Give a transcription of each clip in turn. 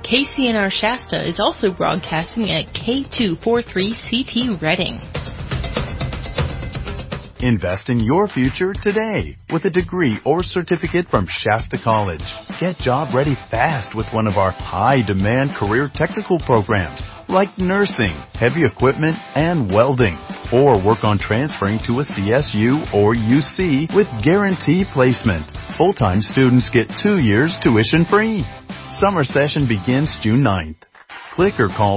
KCNR Shasta is also broadcasting at K243CT Reading. Invest in your future today with a degree or certificate from Shasta College. Get job ready fast with one of our high-demand career technical programs like nursing, heavy equipment, and welding. Or work on transferring to a CSU or UC with guaranteed placement. Full-time students get 2 years tuition free. Summer session begins June 9th. Click or call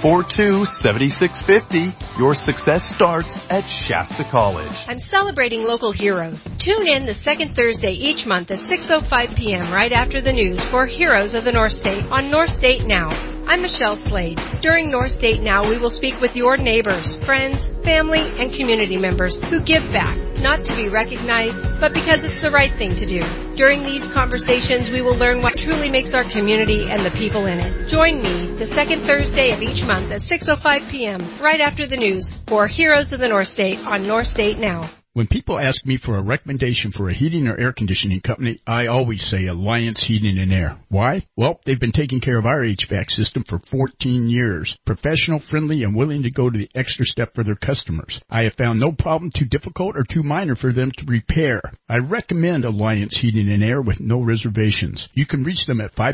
242-7650. Your success starts at Shasta College. I'm celebrating local heroes. Tune in the second Thursday each month at 6:05 p.m. right after the news for Heroes of the North State on North State Now. I'm Michelle Slade. During North State Now, we will speak with your neighbors, friends, family, and community members who give back, not to be recognized, but because it's the right thing to do. During these conversations, we will learn what truly makes our community and the people in it. Join me the second Thursday of each month at 6:05 p.m. right after the news for Heroes of the North State on North State Now. When people ask me for a recommendation for a heating or air conditioning company, I always say Alliance Heating and Air. Why? Well, they've been taking care of our HVAC system for 14 years. Professional, friendly, and willing to go to the extra step for their customers. I have found no problem too difficult or too minor for them to repair. I recommend Alliance Heating and Air with no reservations. You can reach them at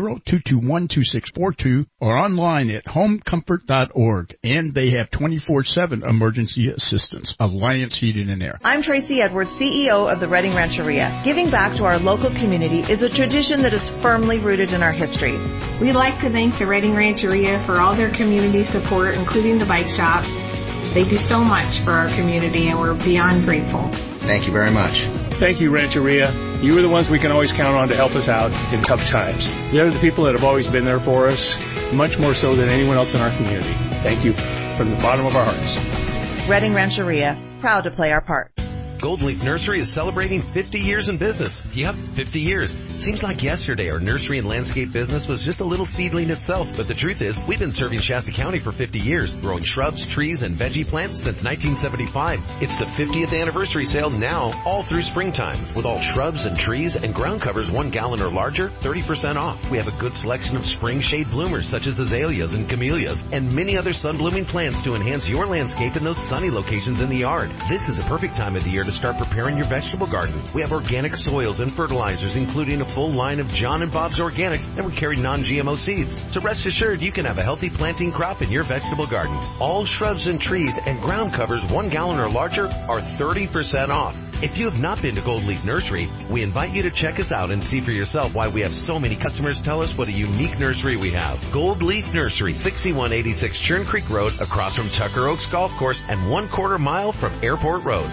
530-221-2642 or online at homecomfort.org. And they have 24/7 emergency assistance. Alliance Heating and Air. I'm Tracy Edwards, CEO of the Reading Rancheria. Giving back to our local community is a tradition that is firmly rooted in our history. We'd like to thank the Reading Rancheria for all their community support, including the bike shop. They do so much for our community, and we're beyond grateful. Thank you very much. Thank you, Rancheria. You are the ones we can always count on to help us out in tough times. They're the people that have always been there for us, much more so than anyone else in our community. Thank you from the bottom of our hearts. Reading Rancheria, proud to play our part. Gold Leaf Nursery is celebrating 50 years in business. Yep, 50 years. Seems like yesterday our nursery and landscape business was just a little seedling itself. But the truth is, we've been serving Shasta County for 50 years, growing shrubs, trees, and veggie plants since 1975. It's the 50th anniversary sale now, all through springtime. With all shrubs and trees and ground covers 1 gallon or larger, 30% off. We have a good selection of spring shade bloomers such as azaleas and camellias, and many other sun-blooming plants to enhance your landscape in those sunny locations in the yard. This is a perfect time of the year to start preparing your vegetable garden. We have organic soils and fertilizers, including a full line of John and Bob's Organics, and we carry non-GMO seeds. So rest assured you can have a healthy planting crop in your vegetable garden. All shrubs and trees and ground covers 1 gallon or larger are 30% off. If you have not been to Gold Leaf Nursery, we invite you to check us out and see for yourself why we have so many customers tell us what a unique nursery we have. Gold Leaf Nursery, 6186 Churn Creek Road, across from Tucker Oaks Golf Course and 1/4 mile from Airport Road.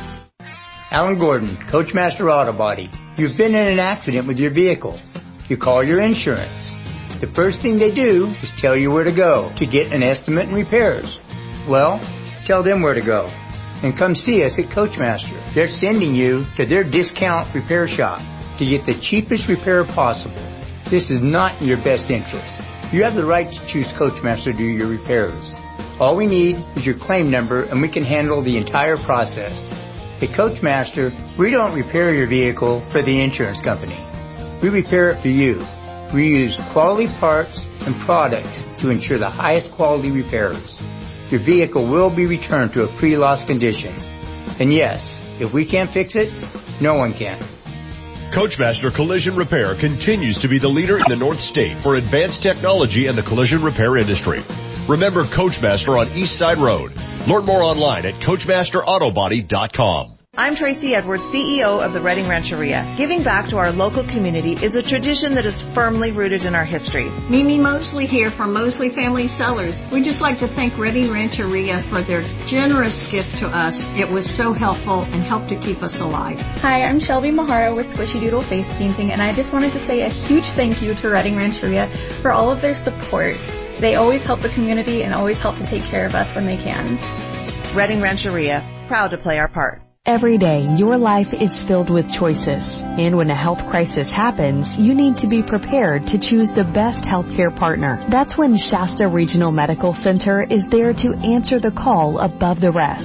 Alan Gordon, Coachmaster Auto Body. You've been in an accident with your vehicle. You call your insurance. The first thing they do is tell you where to go to get an estimate and repairs. Well, tell them where to go. And come see us at Coachmaster. They're sending you to their discount repair shop to get the cheapest repair possible. This is not in your best interest. You have the right to choose Coachmaster to do your repairs. All we need is your claim number and we can handle the entire process. At Coachmaster, we don't repair your vehicle for the insurance company. We repair it for you. We use quality parts and products to ensure the highest quality repairs. Your vehicle will be returned to a pre-loss condition. And yes, if we can't fix it, no one can. Coachmaster Collision Repair continues to be the leader in the North State for advanced technology in the collision repair industry. Remember Coachmaster on East Side Road. Learn more online at CoachmasterAutobody.com. I'm Tracy Edwards, CEO of the Reading Rancheria. Giving back to our local community is a tradition that is firmly rooted in our history. Mimi Mosley here from Mosley Family Cellars. We'd just like to thank Reading Rancheria for their generous gift to us. It was so helpful and helped to keep us alive. Hi, I'm Shelby Mahara with Squishy Doodle Face Painting, and I just wanted to say a huge thank you to Reading Rancheria for all of their support. They always help the community and always help to take care of us when they can. Reading Rancheria, proud to play our part. Every day, your life is filled with choices. And when a health crisis happens, you need to be prepared to choose the best healthcare partner. That's when Shasta Regional Medical Center is there to answer the call above the rest.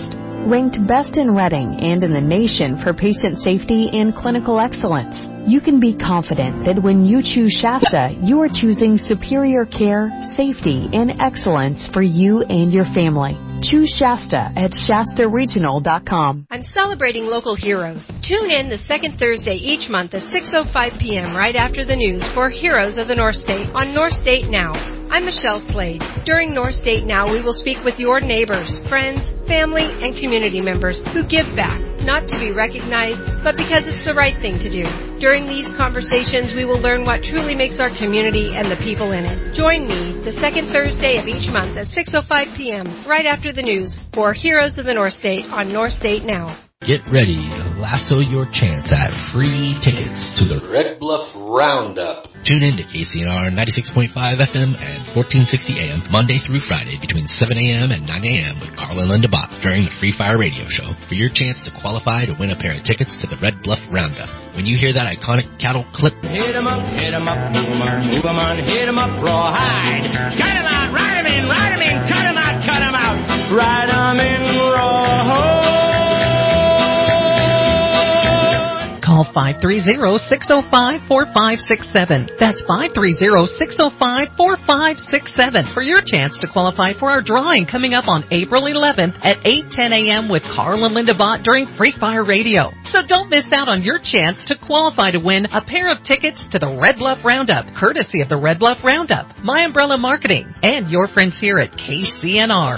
ranked best in Reading and in the nation for patient safety and clinical excellence. You can be confident that when you choose Shasta, you are choosing superior care, safety, and excellence for you and your family. Choose Shasta at ShastaRegional.com. I'm celebrating local heroes. Tune in the second Thursday each month at 6:05 p.m. right after the news for Heroes of the North State on North State Now. I'm Michelle Slade. During North State Now, we will speak with your neighbors, friends, family, and community members who give back, not to be recognized, but because it's the right thing to do. During these conversations, we will learn what truly makes our community and the people in it. Join me the second Thursday of each month at 6:05 p.m. right after the news for Heroes of the North State on North State Now. Get ready to lasso your chance at free tickets to the Red Bluff Roundup. Tune in to KCNR 96.5 FM and 1460 AM Monday through Friday between 7 a.m. and 9 a.m. with Carl and Linda Bott during the Free Fire Radio Show for your chance to qualify to win a pair of tickets to the Red Bluff Roundup. When you hear that iconic cattle clip, hit 'em up, move 'em on, hit 'em up, rawhide. Cut 'em out, ride 'em in, cut 'em out, ride 'em in, rawhide. Call 530-605-4567. That's 530-605-4567 for your chance to qualify for our drawing coming up on April 11th at 8:10 a.m. with Carl and Linda Bott during Free Fire Radio. So don't miss out on your chance to qualify to win a pair of tickets to the Red Bluff Roundup, courtesy of the Red Bluff Roundup, My Umbrella Marketing, and your friends here at KCNR.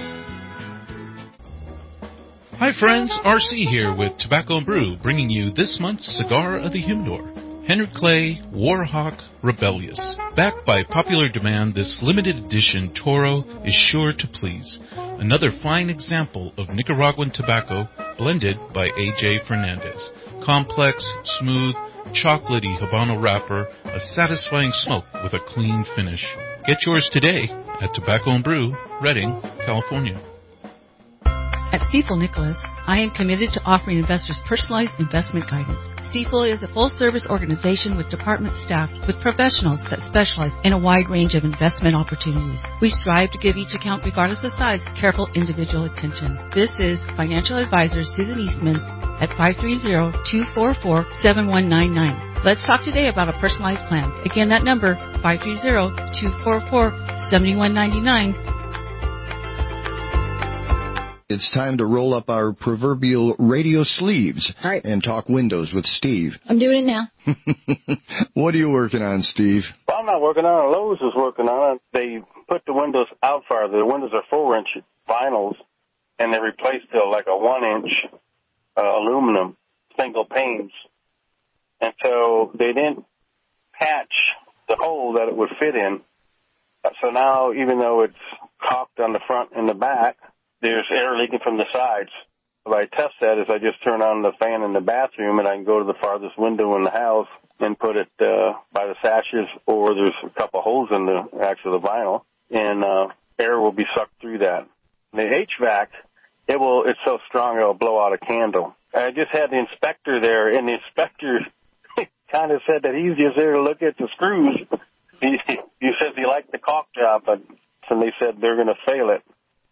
Hi friends, RC here with Tobacco and Brew, bringing you this month's Cigar of the Humidor. Henry Clay Warhawk Rebellious. Backed by popular demand, this limited edition Toro is sure to please. Another fine example of Nicaraguan tobacco blended by A.J. Fernandez. Complex, smooth, chocolatey Habano wrapper, a satisfying smoke with a clean finish. Get yours today at Tobacco and Brew, Redding, California. At Stifel Nicholas, I am committed to offering investors personalized investment guidance. Stifel is a full-service organization with department staff with professionals that specialize in a wide range of investment opportunities. We strive to give each account, regardless of size, careful individual attention. This is financial advisor Susan Eastman at 530-244-7199. Let's talk today about a personalized plan. Again, that number, 530-244-7199. It's time to roll up our proverbial radio sleeves and talk windows with Steve. I'm doing it now. What are you working on, Steve? Well, I'm not working on it. Lowe's is working on it. They put the windows out farther. The windows are 4-inch vinyls, and they replaced like a 1-inch aluminum single panes. And so they didn't patch the hole that it would fit in. So now, even though it's caulked on the front and the back, there's air leaking from the sides. What I test that is I just turn on the fan in the bathroom, and I can go to the farthest window in the house and put it by the sashes, or there's a couple holes in the vinyl, and air will be sucked through that. The HVAC, it's so strong it'll blow out a candle. I just had the inspector there, and the inspector kind of said that he's just there to look at the screws. He says he liked the caulk job, but and they said they're going to fail it.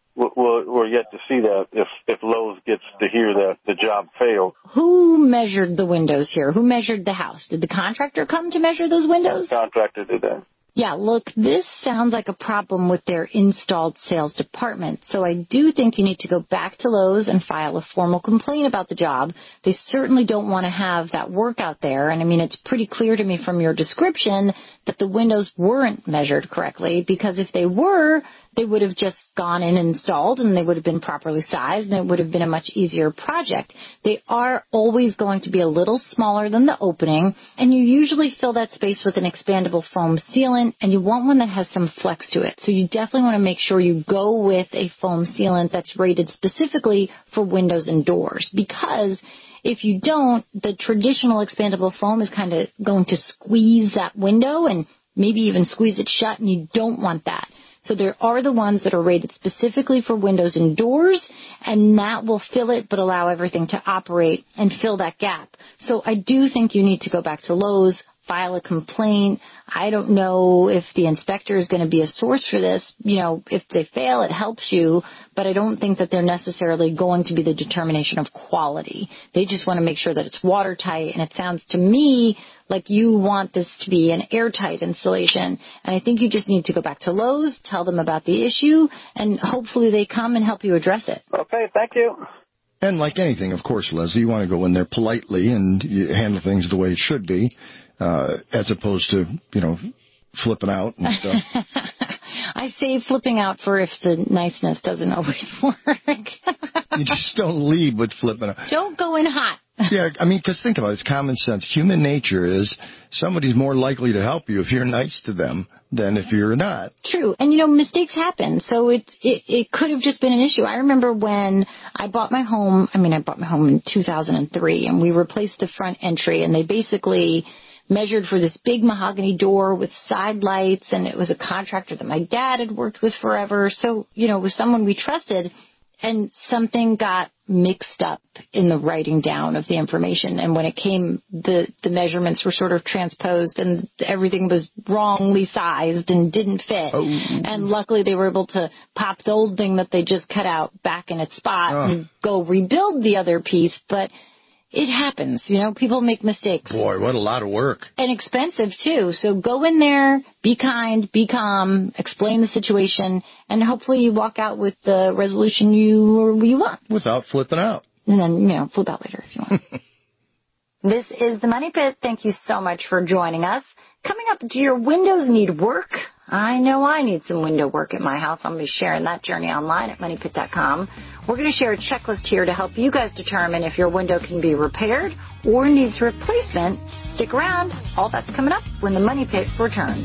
We're yet to see that if Lowe's gets to hear that the job failed. Who measured the windows here? Who measured the house? Did the contractor come to measure those windows? The contractor did that. Yeah, look, this sounds like a problem with their installed sales department. So I do think you need to go back to Lowe's and file a formal complaint about the job. They certainly don't want to have that work out there. And I mean, it's pretty clear to me from your description that the windows weren't measured correctly, because if they were, they would have just gone in and installed, and they would have been properly sized, and it would have been a much easier project. They are always going to be a little smaller than the opening, and you usually fill that space with an expandable foam sealant, and you want one that has some flex to it. So you definitely want to make sure you go with a foam sealant that's rated specifically for windows and doors, because if you don't, the traditional expandable foam is kind of going to squeeze that window and maybe even squeeze it shut, and you don't want that. So there are the ones that are rated specifically for windows and doors, and that will fill it but allow everything to operate and fill that gap. So I do think you need to go back to Lowe's, file a complaint. I don't know if the inspector is going to be a source for this. If they fail, it helps you, but I don't think that they're necessarily going to be the determination of quality. They just want to make sure that it's watertight, and it sounds to me like you want this to be an airtight installation, and I think you just need to go back to Lowe's, tell them about the issue, and hopefully they come and help you address it. Okay, thank you. And like anything, of course, Leslie, you want to go in there politely and you handle things the way it should be, as opposed to, flipping out and stuff. I say flipping out for if the niceness doesn't always work. You just don't lead with flipping out. Don't go in hot. Yeah, because think about it. It's common sense. Human nature is somebody's more likely to help you if you're nice to them than if you're not. True. And, mistakes happen. So it could have just been an issue. I remember when I bought my home. I bought my home in 2003, and we replaced the front entry, and they basically measured for this big mahogany door with side lights, and it was a contractor that my dad had worked with forever. So, it was someone we trusted, and something got mixed up in the writing down of the information. And when it came, the measurements were sort of transposed, and everything was wrongly sized and didn't fit. Oh. And luckily they were able to pop the old thing that they just cut out back in its spot and go rebuild the other piece. But it happens, people make mistakes. Boy, what a lot of work. And expensive, too. So go in there, be kind, be calm, explain the situation, and hopefully you walk out with the resolution you want. Without flipping out. And then, flip out later if you want. This is the Money Pit. Thank you so much for joining us. Coming up, do your windows need work? I know I need some window work at my house. I'm going to be sharing that journey online at moneypit.com. We're going to share a checklist here to help you guys determine if your window can be repaired or needs replacement. Stick around. All that's coming up when the Money Pit returns.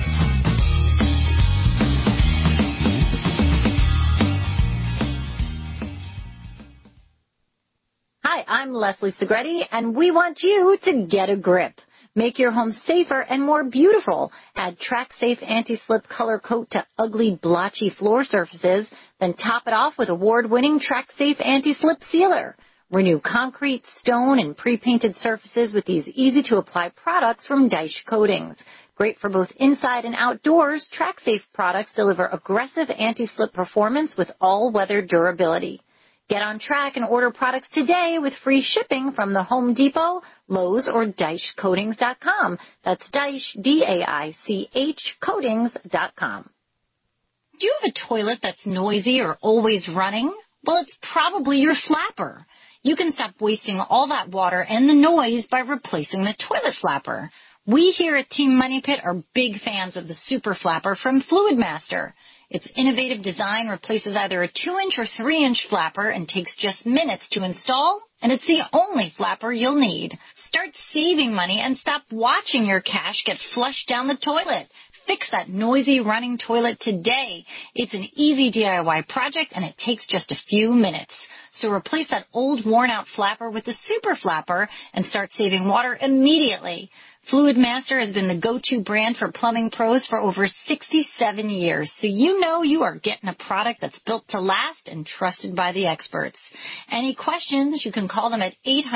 Hi, I'm Leslie Segretti, and we want you to get a grip. Make your home safer and more beautiful. Add TrackSafe Anti-Slip Color Coat to ugly, blotchy floor surfaces. Then top it off with award-winning TrackSafe Anti-Slip Sealer. Renew concrete, stone, and pre-painted surfaces with these easy-to-apply products from Daesh Coatings. Great for both inside and outdoors, TrackSafe products deliver aggressive anti-slip performance with all-weather durability. Get on track and order products today with free shipping from the Home Depot, Lowe's, or DaishCoatings.com. That's Daesh, D-A-I-C-H, Coatings.com. Do you have a toilet that's noisy or always running? Well, it's probably your flapper. You can stop wasting all that water and the noise by replacing the toilet flapper. We here at Team Money Pit are big fans of the Super Flapper from Fluidmaster. Its innovative design replaces either a 2-inch or 3-inch flapper and takes just minutes to install, and it's the only flapper you'll need. Start saving money and stop watching your cash get flushed down the toilet. Fix that noisy running toilet today. It's an easy DIY project, and it takes just a few minutes. So replace that old worn-out flapper with the Super Flapper and start saving water immediately. Fluidmaster has been the go-to brand for plumbing pros for over 67 years, so you know you are getting a product that's built to last and trusted by the experts. Any questions, you can call them at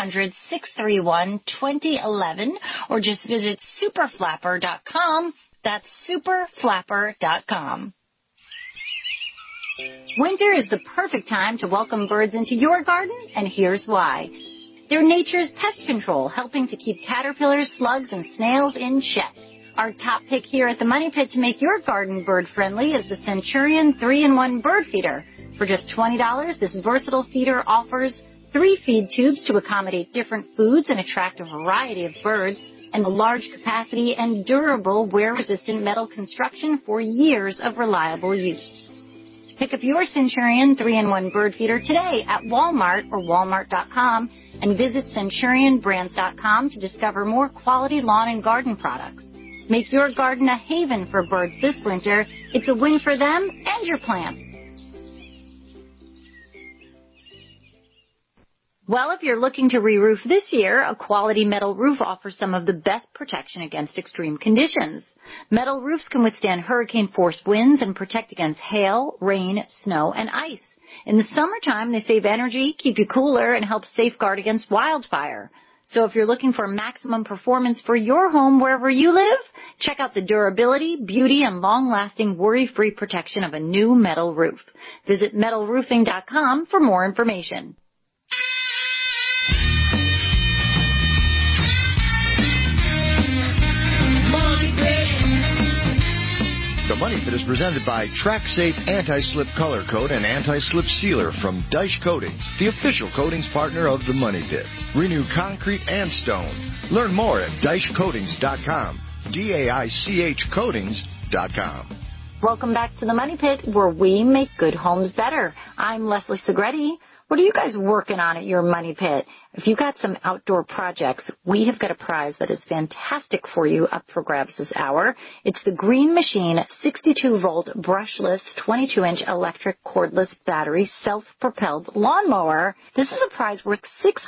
800-631-2011 or just visit superflapper.com. That's superflapper.com. Winter is the perfect time to welcome birds into your garden, and here's why. They're nature's pest control, helping to keep caterpillars, slugs, and snails in check. Our top pick here at the Money Pit to make your garden bird-friendly is the Centurion 3-in-1 Bird Feeder. For just $20, this versatile feeder offers 3 feed tubes to accommodate different foods and attract a variety of birds, and a large capacity and durable wear-resistant metal construction for years of reliable use. Pick up your Centurion 3-in-1 Bird Feeder today at Walmart or Walmart.com and visit CenturionBrands.com to discover more quality lawn and garden products. Make your garden a haven for birds this winter. It's a win for them and your plants. Well, if you're looking to re-roof this year, a quality metal roof offers some of the best protection against extreme conditions. Metal roofs can withstand hurricane-force winds and protect against hail, rain, snow, and ice. In the summertime, they save energy, keep you cooler, and help safeguard against wildfire. So if you're looking for maximum performance for your home wherever you live, check out the durability, beauty, and long-lasting worry-free protection of a new metal roof. Visit metalroofing.com for more information. The Money Pit is presented by TrackSafe Anti-Slip Color Coat and Anti-Slip Sealer from Dyche Coatings, the official coatings partner of the Money Pit. Renew concrete and stone. Learn more at DycheCoatings.com. DAICH Coatings.com. Welcome back to the Money Pit, where we make good homes better. I'm Leslie Segretti. What are you guys working on at your Money Pit? If you've got some outdoor projects, we have got a prize that is fantastic for you up for grabs this hour. It's the Green Machine 62-volt brushless 22-inch electric cordless battery self-propelled lawnmower. This is a prize worth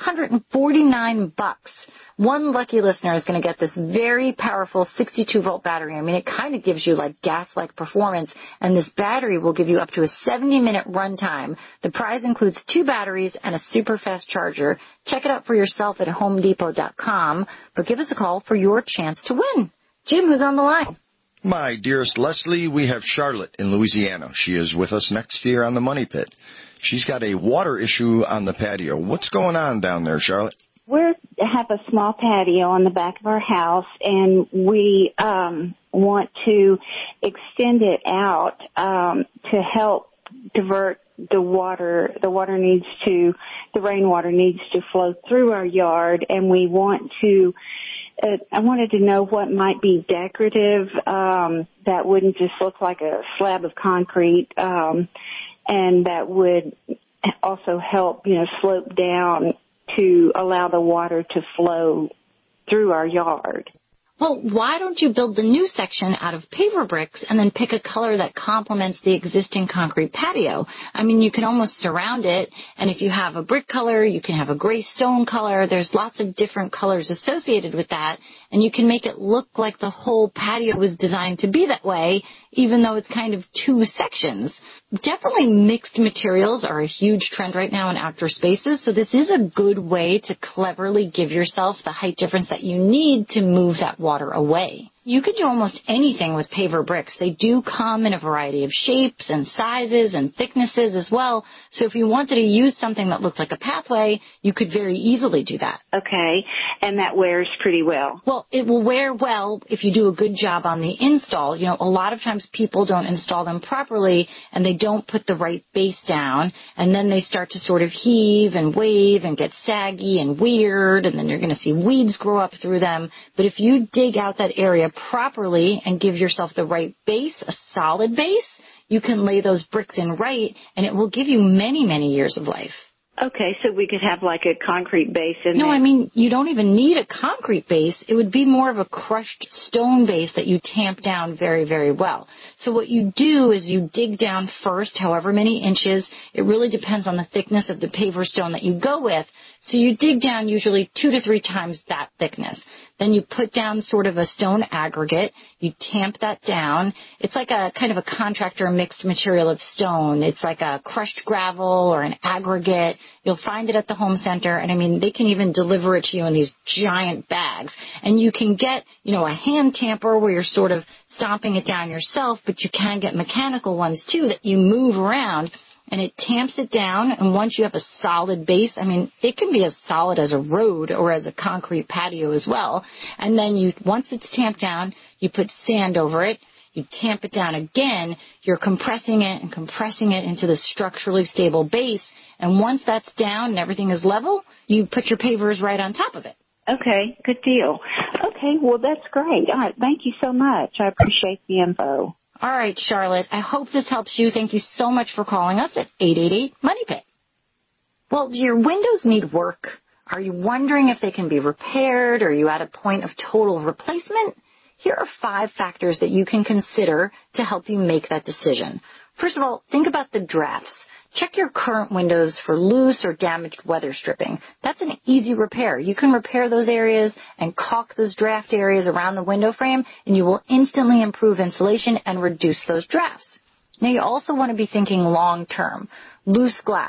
$649. One lucky listener is going to get this very powerful 62-volt battery. I mean, it kind of gives you like gas-like performance, and this battery will give you up to a 70-minute runtime. The prize includes 2 batteries and a super fast charger. Check it out for yourself at HomeDepot.com, but give us a call for your chance to win. Jim, who's on the line? My dearest Leslie, we have Charlotte in Louisiana. She is with us next year on the Money Pit. She's got a water issue on the patio. What's going on down there, Charlotte? We have a small patio on the back of our house, and we want to extend it out to help divert the water. The rainwater needs to flow through our yard, and we want to. I wanted to know what might be decorative that wouldn't just look like a slab of concrete, and that would also help, slope down to allow the water to flow through our yard. Well, why don't you build the new section out of paver bricks and then pick a color that complements the existing concrete patio? I mean, you can almost surround it, and if you have a brick color, you can have a gray stone color. There's lots of different colors associated with that, and you can make it look like the whole patio was designed to be that way, even though it's kind of 2 sections. Definitely mixed materials are a huge trend right now in outdoor spaces, so this is a good way to cleverly give yourself the height difference that you need to move that water away. You can do almost anything with paver bricks. They do come in a variety of shapes and sizes and thicknesses as well. So if you wanted to use something that looked like a pathway, you could very easily do that. Okay, and that wears pretty well. Well, it will wear well if you do a good job on the install. A lot of times people don't install them properly, and they don't put the right base down, and then they start to sort of heave and wave and get saggy and weird, and then you're going to see weeds grow up through them. But if you dig out that area properly and give yourself the right base, a solid base, you can lay those bricks in right, and it will give you many, many years of life. Okay, so we could have like a concrete base in there. No, I mean, you don't even need a concrete base. It would be more of a crushed stone base that you tamp down very, very well. So what you do is you dig down first, however many inches. It really depends on the thickness of the paver stone that you go with. So you dig down usually 2 to 3 times that thickness. Then you put down sort of a stone aggregate. You tamp that down. It's like a kind of a contractor mixed material of stone. It's like a crushed gravel or an aggregate. You'll find it at the home center. And, I mean, they can even deliver it to you in these giant bags. And you can get, a hand tamper where you're sort of stomping it down yourself, but you can get mechanical ones, too, that you move around. And it tamps it down, and once you have a solid base, I mean, it can be as solid as a road or as a concrete patio as well. And then once it's tamped down, you put sand over it, you tamp it down again, you're compressing it and compressing it into the structurally stable base. And once that's down and everything is level, you put your pavers right on top of it. Okay, good deal. Okay, well, that's great. All right, thank you so much. I appreciate the info. All right, Charlotte, I hope this helps you. Thank you so much for calling us at 888-MONEY-PIT. Well, do your windows need work? Are you wondering if they can be repaired? Are you at a point of total replacement? Here are 5 factors that you can consider to help you make that decision. First of all, think about the drafts. Check your current windows for loose or damaged weather stripping. That's an easy repair. You can repair those areas and caulk those draft areas around the window frame, and you will instantly improve insulation and reduce those drafts. Now, you also want to be thinking long term. Loose glass.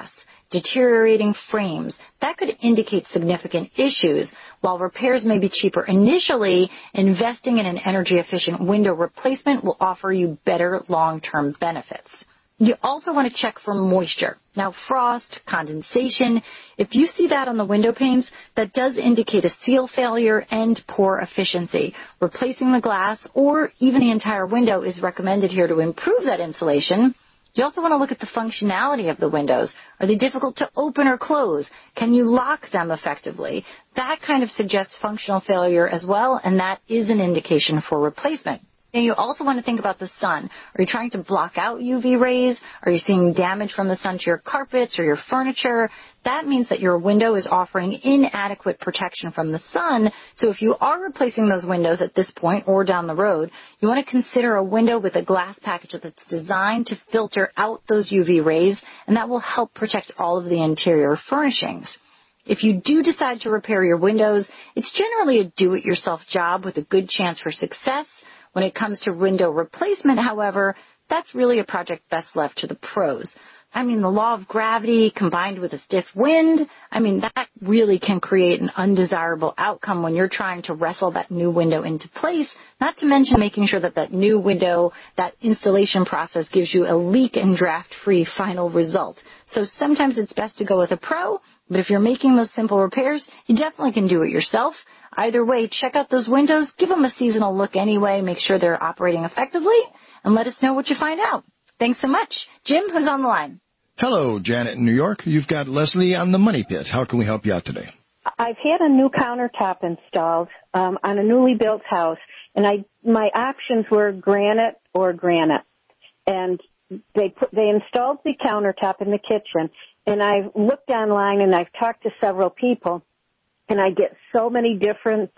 deteriorating frames. That could indicate significant issues. While repairs may be cheaper initially, investing in an energy-efficient window replacement will offer you better long-term benefits. You also want to check for moisture. Now, frost, condensation, if you see that on the window panes, that does indicate a seal failure and poor efficiency. Replacing the glass or even the entire window is recommended here to improve that insulation. You also want to look at the functionality of the windows. Are they difficult to open or close? Can you lock them effectively? That kind of suggests functional failure as well, and that is an indication for replacement. And you also want to think about the sun. Are you trying to block out UV rays? Are you seeing damage from the sun to your carpets or your furniture? That means that your window is offering inadequate protection from the sun. So if you are replacing those windows at this point or down the road, you want to consider a window with a glass package that's designed to filter out those UV rays, and that will help protect all of the interior furnishings. If you do decide to repair your windows, it's generally a do-it-yourself job with a good chance for success. When it comes to window replacement, however, that's really a project best left to the pros. I mean, the law of gravity combined with a stiff wind, that really can create an undesirable outcome when you're trying to wrestle that new window into place, not to mention making sure that that new window, that installation process gives you a leak and draft-free final result. So sometimes it's best to go with a pro, but if you're making those simple repairs, you definitely can do it yourself. Either way, check out those windows, give them a seasonal look anyway, make sure they're operating effectively, and let us know what you find out. Thanks so much. Jim, who's on the line? Hello, Janet in New York. You've got Leslie on the Money Pit. How can we help you out today? I've had a new countertop installed on a newly built house, and my options were granite or granite. And they installed the countertop in the kitchen, and I've looked online and I've talked to several people, and I get so many different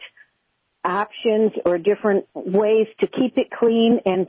options or different ways to keep it clean and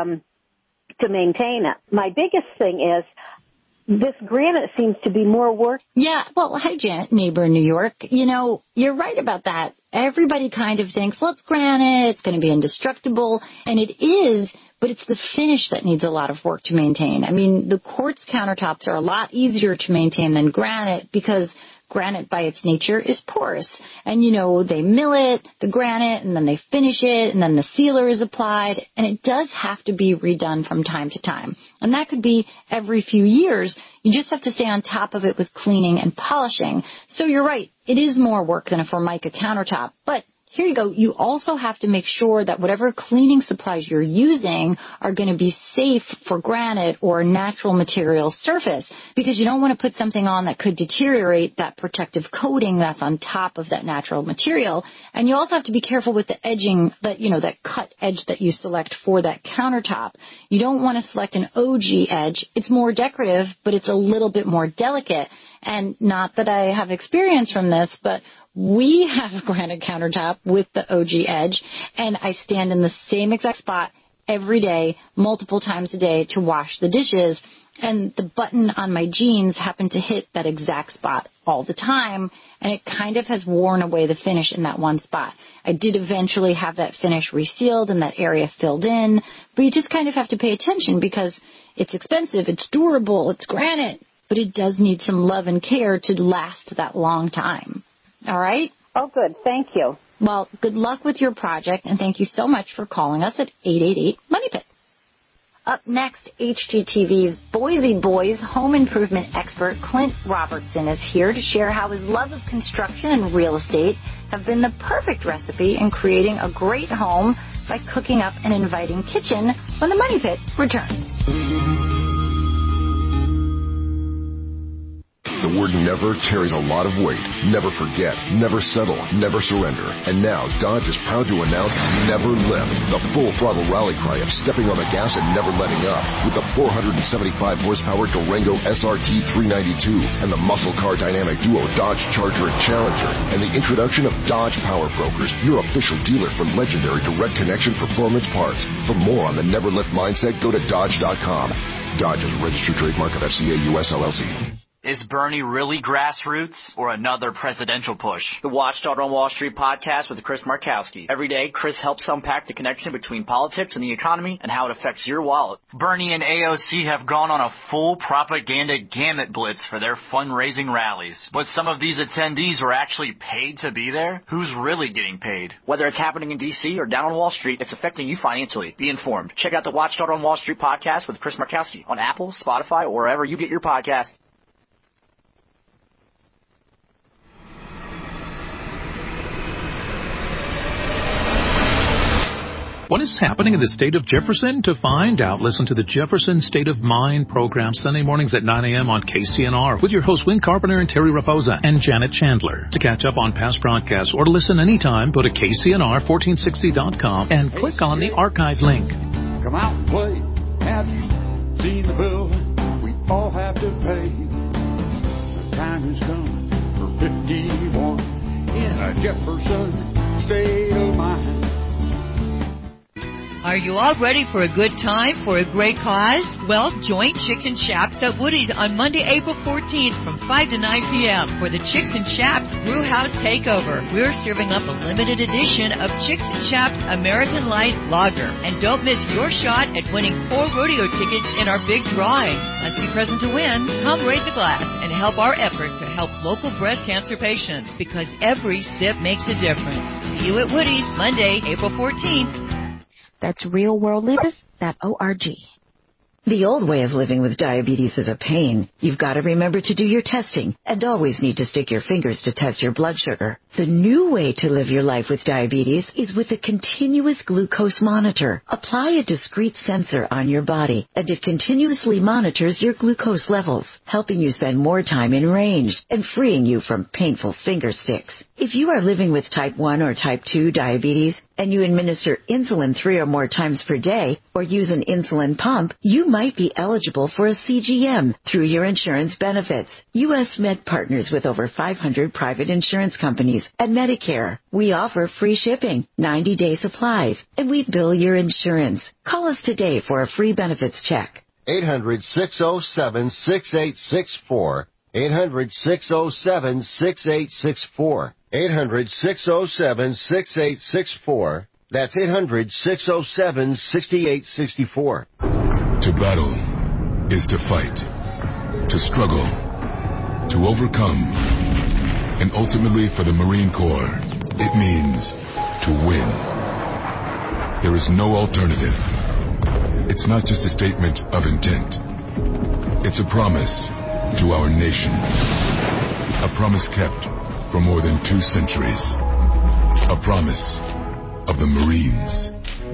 to maintain it. My biggest thing is this granite seems to be more work. Yeah, well, hi, Janet, neighbor in New York. You know, you're right about that. Everybody kind of thinks, well, it's granite, it's going to be indestructible, and it is, but it's the finish that needs a lot of work to maintain. I mean, the quartz countertops are a lot easier to maintain than granite because granite by its nature is porous. And, you know, they mill it, the granite, and then they finish it, and then the sealer is applied, and it does have to be redone from time to time. And that could be every few years. You just have to stay on top of it with cleaning and polishing. So you're right, it is more work than a Formica countertop, but here you go. You also have to make sure that whatever cleaning supplies you're using are going to be safe for granite or natural material surface, because you don't want to put something on that could deteriorate that protective coating that's on top of that natural material. And you also have to be careful with the edging, that cut edge that you select for that countertop. You don't want to select an OG edge. It's more decorative, but it's a little bit more delicate. And not that I have experience from this, but we have a granite countertop with the OG edge, and I stand in the same exact spot every day, multiple times a day to wash the dishes, and the button on my jeans happened to hit that exact spot all the time, and it kind of has worn away the finish in that one spot. I did eventually have that finish resealed and that area filled in, but you just kind of have to pay attention because it's expensive, it's durable, it's granite, but it does need some love and care to last that long time. All right? Oh, good. Thank you. Well, good luck with your project, and thank you so much for calling us at 888-MONEY-PIT. Up next, HGTV's Boise Boys home improvement expert Clint Robertson is here to share how his love of construction and real estate have been the perfect recipe in creating a great home by cooking up an inviting kitchen when the Money Pit returns. The word never carries a lot of weight. Never forget, never settle, never surrender. And now, Dodge is proud to announce Never Lift, the full throttle rally cry of stepping on the gas and never letting up. With the 475 horsepower Durango SRT 392 and the muscle car dynamic duo Dodge Charger and Challenger, and the introduction of Dodge Power Brokers, your official dealer for legendary direct connection performance parts. For more on the Never Lift mindset, go to Dodge.com. Dodge is a registered trademark of FCA US LLC. Is Bernie really grassroots or another presidential push? The Watchdog on Wall Street podcast with Chris Markowski. Every day, Chris helps unpack the connection between politics and the economy and how it affects your wallet. Bernie and AOC have gone on a full propaganda gamut blitz for their fundraising rallies. But some of these attendees were actually paid to be there? Who's really getting paid? Whether it's happening in D.C. or down on Wall Street, it's affecting you financially. Be informed. Check out the Watchdog on Wall Street podcast with Chris Markowski on Apple, Spotify, or wherever you get your podcast. What is happening in the state of Jefferson? To find out, listen to the Jefferson State of Mind program Sunday mornings at 9 a.m. on KCNR with your hosts Win Carpenter and Terry Raposa and Janet Chandler. To catch up on past broadcasts or to listen anytime, go to KCNR1460.com and click on the archive link. Come out and play. Have you seen the bill we all have to pay? The time has come for 51 in a Jefferson State of Mind. Are you all ready for a good time, for a great cause? Well, join Chicks and Chaps at Woody's on Monday, April 14th from 5 to 9 p.m. for the Chicks and Chaps Brew House Takeover. We're serving up a limited edition of Chicks and Chaps American Light Lager. And don't miss your shot at winning 4 rodeo tickets in our big drawing. Must be present to win. Come raise a glass and help our effort to help local breast cancer patients, because every sip makes a difference. See you at Woody's Monday, April 14th. That's realworldleaders.org. The old way of living with diabetes is a pain. You've got to remember to do your testing and always need to stick your fingers to test your blood sugar. The new way to live your life with diabetes is with a continuous glucose monitor. Apply a discrete sensor on your body, and it continuously monitors your glucose levels, helping you spend more time in range and freeing you from painful finger sticks. If you are living with type 1 or type 2 diabetes and you administer insulin 3 or more times per day or use an insulin pump, you might be eligible for a CGM through your insurance benefits. U.S. Med partners with over 500 private insurance companies and Medicare. We offer free shipping, 90-day supplies, and we bill your insurance. Call us today for a free benefits check. 800-607-6864. 800-607-6864. 800-607-6864. That's 800-607-6864. To battle is to fight, to struggle, to overcome, and ultimately for the Marine Corps, it means to win. There is no alternative. It's not just a statement of intent. It's a promise to our nation. A promise kept for more than 2 centuries. A promise of the Marines.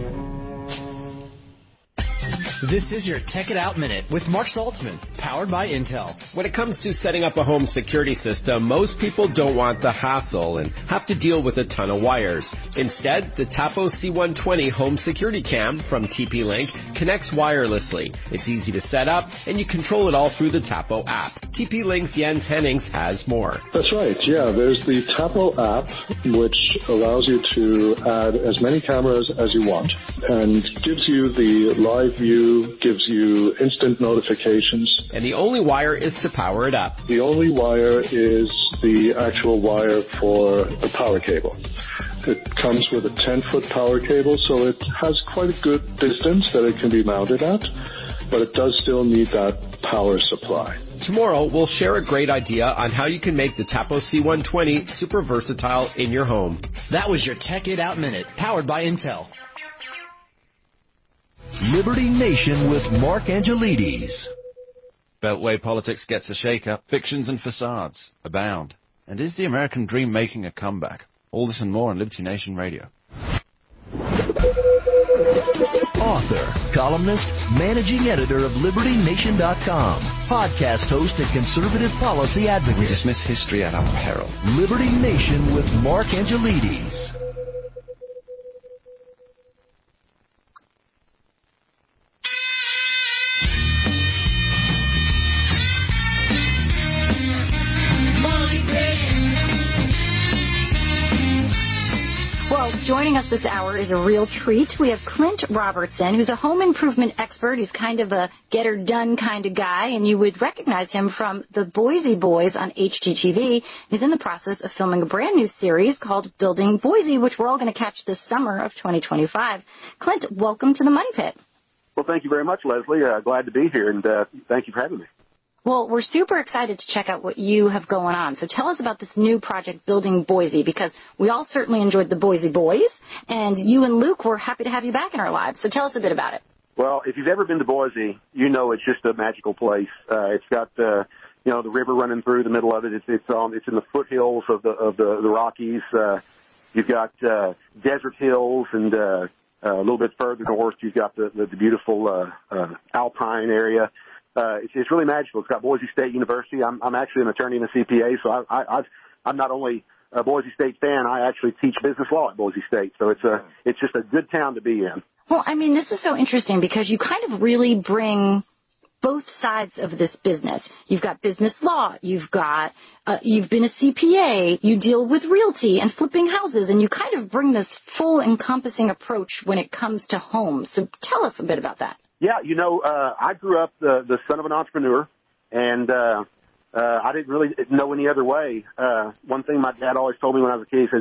This is your Tech It Out Minute with Mark Saltzman, powered by Intel. When it comes to setting up a home security system, most people don't want the hassle and have to deal with a ton of wires. Instead, the Tapo C120 home security cam from TP-Link connects wirelessly. It's easy to set up, and you control it all through the Tapo app. TP-Link's Jens Hennings has more. That's right, yeah. There's the Tapo app, which allows you to add as many cameras as you want and gives you the live view, gives you instant notifications. And the only wire is to power it up. The only wire is the actual wire for the power cable. It comes with a 10-foot power cable, so it has quite a good distance that it can be mounted at, but it does still need that power supply. Tomorrow, we'll share a great idea on how you can make the Tapo C120 super versatile in your home. That was your Tech It Out Minute, powered by Intel. Liberty Nation with Mark Angelides. Beltway politics gets a shake-up. Fictions and facades abound. And is the American dream making a comeback? All this and more on Liberty Nation Radio. Author, columnist, managing editor of LibertyNation.com, podcast host and conservative policy advocate. We dismiss history at our peril. Liberty Nation with Mark Angelides. Join Joining us this hour is a real treat. We have Clint Robertson, who's a home improvement expert. He's kind of a get-her-done kind of guy, and you would recognize him from the Boise Boys on HGTV. He's in the process of filming a brand-new series called Building Boise, which we're all going to catch this summer of 2025. Clint, welcome to the Money Pit. Well, thank you very much, Leslie. Glad to be here, and thank you for having me. Well, we're super excited to check out what you have going on. So tell us about this new project, Building Boise, because we all certainly enjoyed the Boise Boys, and you and Luke were happy to have you back in our lives. So tell us a bit about it. Well, if you've ever been to Boise, you know it's just a magical place. It's got the river running through the middle of it. It's in the foothills of the Rockies. You've got desert hills, and a little bit further north, you've got the beautiful alpine area. It's really magical. It's got Boise State University. I'm actually an attorney and a CPA, so I'm not only a Boise State fan, I actually teach business law at Boise State. So it's just a good town to be in. Well, I mean, this is so interesting because you kind of really bring both sides of this business. You've got business law. You've been a CPA. You deal with realty and flipping houses, and you kind of bring this full encompassing approach when it comes to homes. So tell us a bit about that. Yeah, I grew up the son of an entrepreneur, and I didn't really know any other way. One thing my dad always told me when I was a kid, he said,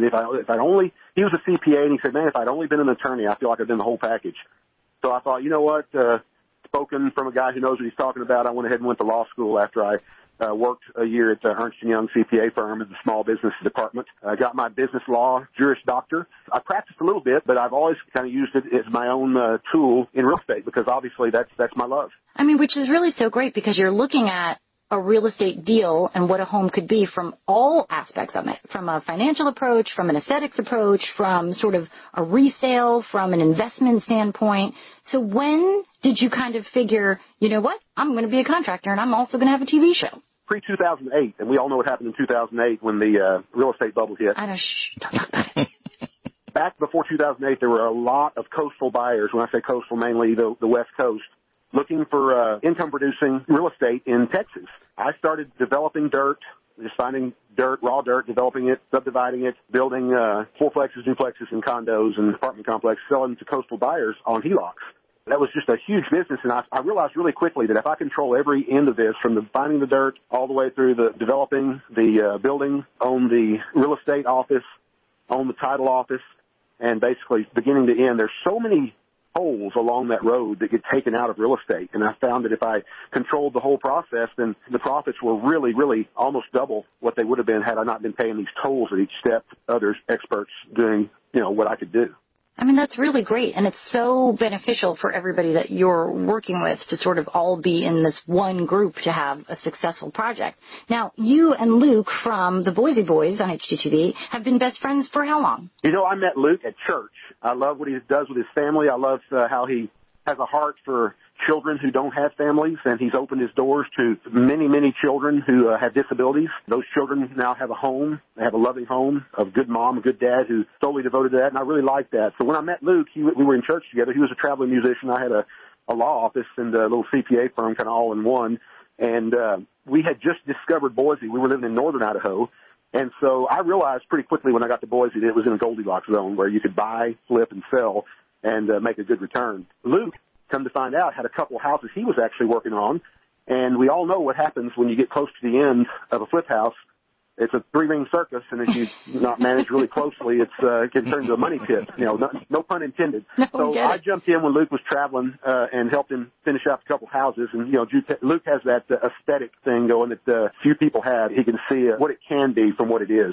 he was a CPA, and he said, man, if I'd only been an attorney, I feel like I've been the whole package. So I thought, you know what, spoken from a guy who knows what he's talking about, I went ahead and went to law school after I worked a year at Ernst & Young CPA firm in the small business department. I got my business law Juris Doctor. I practiced a little bit, but I've always kind of used it as my own tool in real estate because obviously that's my love. I mean, which is really so great because you're looking at a real estate deal and what a home could be from all aspects of it, from a financial approach, from an aesthetics approach, from sort of a resale, from an investment standpoint. So when did you kind of figure, you know what, I'm going to be a contractor and I'm also going to have a TV show? Pre-2008, and we all know what happened in 2008 when the real estate bubble hit. I know, don't talk about it. Back before 2008, there were a lot of coastal buyers. When I say coastal, mainly the West Coast, looking for income-producing real estate in Texas. I started developing dirt, just finding dirt, raw dirt, developing it, subdividing it, building fourplexes, duplexes, and condos and apartment complexes, selling to coastal buyers on HELOCs. That was just a huge business, and I realized really quickly that if I control every end of this, from the finding the dirt all the way through the developing, the building, own the real estate office, own the title office, and basically beginning to end, there's so many holes along that road that get taken out of real estate. And I found that if I controlled the whole process, then the profits were really, really almost double what they would have been had I not been paying these tolls at each step, others, experts doing, what I could do. I mean, that's really great, and it's so beneficial for everybody that you're working with to sort of all be in this one group to have a successful project. Now, you and Luke from the Boise Boys on HGTV have been best friends for how long? I met Luke at church. I love what he does with his family. I love how he has a heart for children who don't have families, and he's opened his doors to many, many children who have disabilities. Those children now have a home. They have a loving home, a good mom, a good dad who's solely devoted to that, and I really like that. So when I met Luke, we were in church together. He was a traveling musician. I had a law office and a little CPA firm kind of all in one, and we had just discovered Boise. We were living in northern Idaho, and so I realized pretty quickly when I got to Boise that it was in a Goldilocks zone where you could buy, flip, and sell and make a good return. Luke, come to find out, had a couple of houses he was actually working on, and we all know what happens when you get close to the end of a flip house. It's a three-ring circus, and if you not manage really closely, it can turn into a money pit. No pun intended. So I jumped in when Luke was traveling and helped him finish out a couple houses. And Luke has that aesthetic thing going that few people have. He can see what it can be from what it is.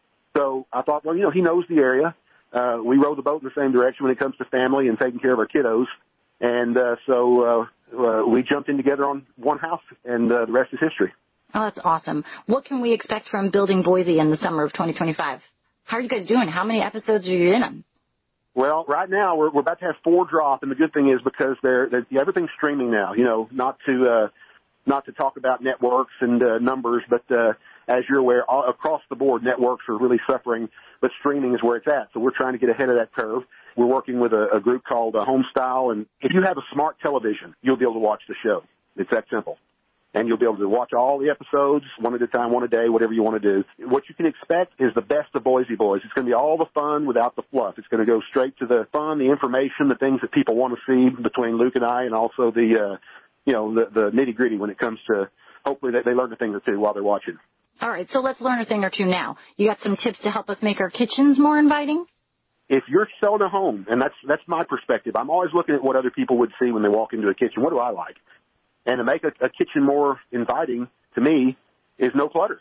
So I thought, well, he knows the area. We row the boat in the same direction when it comes to family and taking care of our kiddos. And so we jumped in together on one house, and the rest is history. Oh, that's awesome. What can we expect from Building Boise in the summer of 2025? How are you guys doing? How many episodes are you in them? Well, right now we're about to have 4 drop, and the good thing is because everything's streaming now. Not to talk about networks and numbers, but as you're aware, across the board, networks are really suffering, but streaming is where it's at. So we're trying to get ahead of that curve. We're working with a group called Homestyle, and if you have a smart television, you'll be able to watch the show. It's that simple. and you'll be able to watch all the episodes one at a time, one a day, whatever you want to do. What you can expect is the best of Boise Boys. It's going to be all the fun without the fluff. It's going to go straight to the fun, the information, the things that people want to see between Luke and I, and also the nitty-gritty when it comes to hopefully they learn a thing or two while they're watching. All right, so let's learn a thing or two now. You got some tips to help us make our kitchens more inviting? If you're selling a home, and that's my perspective, I'm always looking at what other people would see when they walk into a kitchen. What do I like? And to make a kitchen more inviting, to me, is no clutter.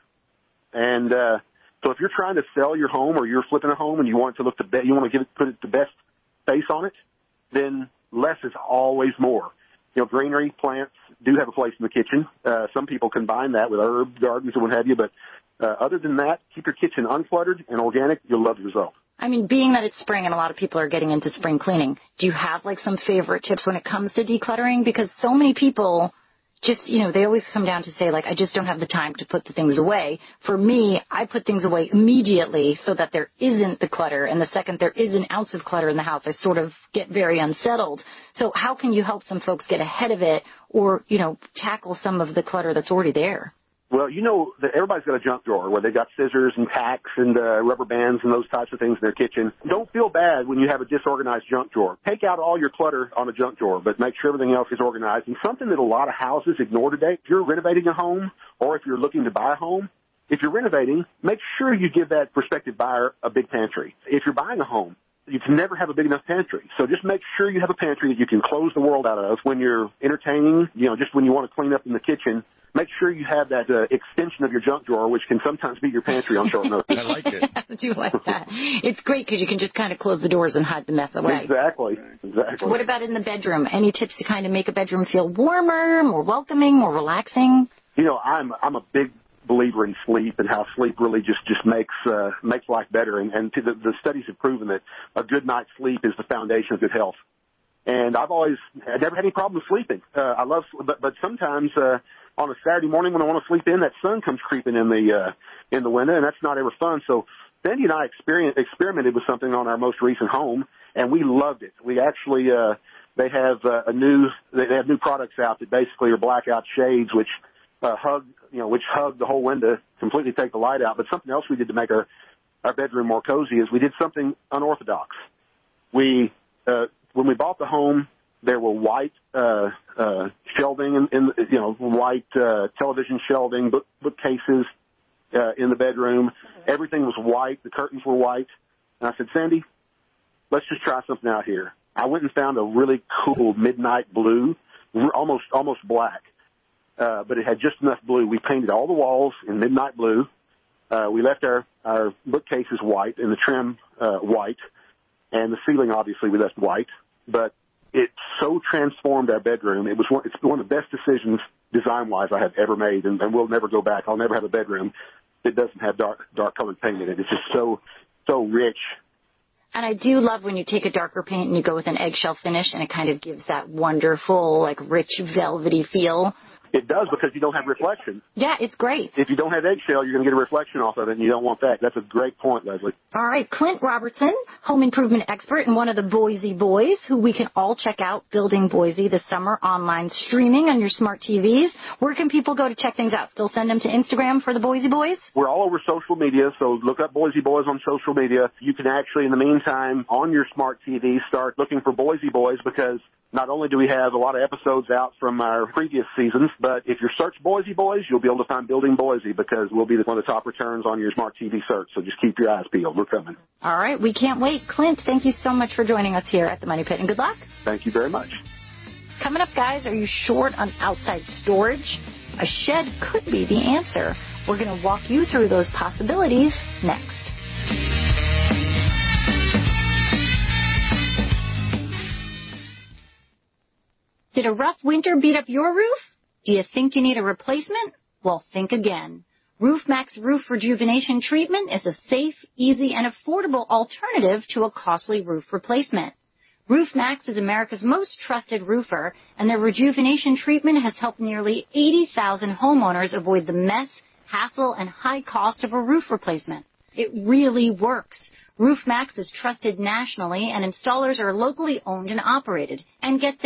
And so if you're trying to sell your home or you're flipping a home and you want it to look you want to put it the best face on it, then less is always more. Greenery, plants do have a place in the kitchen. Some people combine that with herb gardens and what have you, but other than that, keep your kitchen uncluttered and organic. You'll love the result. I mean, being that it's spring and a lot of people are getting into spring cleaning, do you have, like, some favorite tips when it comes to decluttering? Because so many people just, they always come down to say, like, I just don't have the time to put the things away. For me, I put things away immediately so that there isn't the clutter. And the second there is an ounce of clutter in the house, I sort of get very unsettled. So how can you help some folks get ahead of it or, tackle some of the clutter that's already there? Well, that everybody's got a junk drawer where they've got scissors and tacks and rubber bands and those types of things in their kitchen. Don't feel bad when you have a disorganized junk drawer. Take out all your clutter on a junk drawer, but make sure everything else is organized. And something that a lot of houses ignore today, if you're renovating a home or if you're looking to buy a home, if you're renovating, make sure you give that prospective buyer a big pantry. If you're buying a home, you can never have a big enough pantry. So just make sure you have a pantry that you can close the world out of when you're entertaining, just when you want to clean up in the kitchen. Make sure you have that extension of your junk drawer, which can sometimes be your pantry on short notice. I like it. I do like that. It's great because you can just kind of close the doors and hide the mess away. Exactly. What about in the bedroom? Any tips to kind of make a bedroom feel warmer, more welcoming, more relaxing? I'm a big believer in sleep and how sleep really just makes life better. And the studies have proven that a good night's sleep is the foundation of good health. And I've never had any problem sleeping. I love, but sometimes on a Saturday morning when I want to sleep in, that sun comes creeping in the window, and that's not ever fun. So Cindy and I experimented with something on our most recent home, and we loved it. We actually they have new products out that basically are blackout shades, which hug the whole window, completely take the light out. But something else we did to make our bedroom more cozy is we did something unorthodox. When we bought the home, there were white shelving white television shelving, bookcases in the bedroom. Everything was white. The curtains were white. And I said, Sandy, let's just try something out here. I went and found a really cool midnight blue, almost black, but it had just enough blue. We painted all the walls in midnight blue. We left our bookcases white and the trim white, and the ceiling obviously we left white. But it so transformed our bedroom. It's one of the best decisions design-wise I have ever made, and we'll never go back. I'll never have a bedroom that doesn't have dark colored paint in it. It's just so rich. And I do love when you take a darker paint and you go with an eggshell finish, and it kind of gives that wonderful, like, rich, velvety feel. It does, because you don't have reflection. Yeah, it's great. If you don't have eggshell, you're going to get a reflection off of it, and you don't want that. That's a great point, Leslie. All right, Clint Robertson, home improvement expert and one of the Boise Boys, who we can all check out Building Boise this summer online streaming on your smart TVs. Where can people go to check things out? Still send them to Instagram for the Boise Boys? We're all over social media, so look up Boise Boys on social media. You can actually, in the meantime, on your smart TV, start looking for Boise Boys, because not only do we have a lot of episodes out from our previous seasons, but if you search Boise Boys, you'll be able to find Building Boise, because we'll be one of the top returns on your smart TV search. So just keep your eyes peeled. We're coming. All right. We can't wait. Clint, thank you so much for joining us here at the Money Pit, and good luck. Thank you very much. Coming up, guys, are you short on outside storage? A shed could be the answer. We're going to walk you through those possibilities next. Did a rough winter beat up your roof? Do you think you need a replacement? Well, think again. RoofMax Roof Rejuvenation Treatment is a safe, easy, and affordable alternative to a costly roof replacement. RoofMax is America's most trusted roofer, and their rejuvenation treatment has helped nearly 80,000 homeowners avoid the mess, hassle, and high cost of a roof replacement. It really works. RoofMax is trusted nationally, and installers are locally owned and operated. And get this,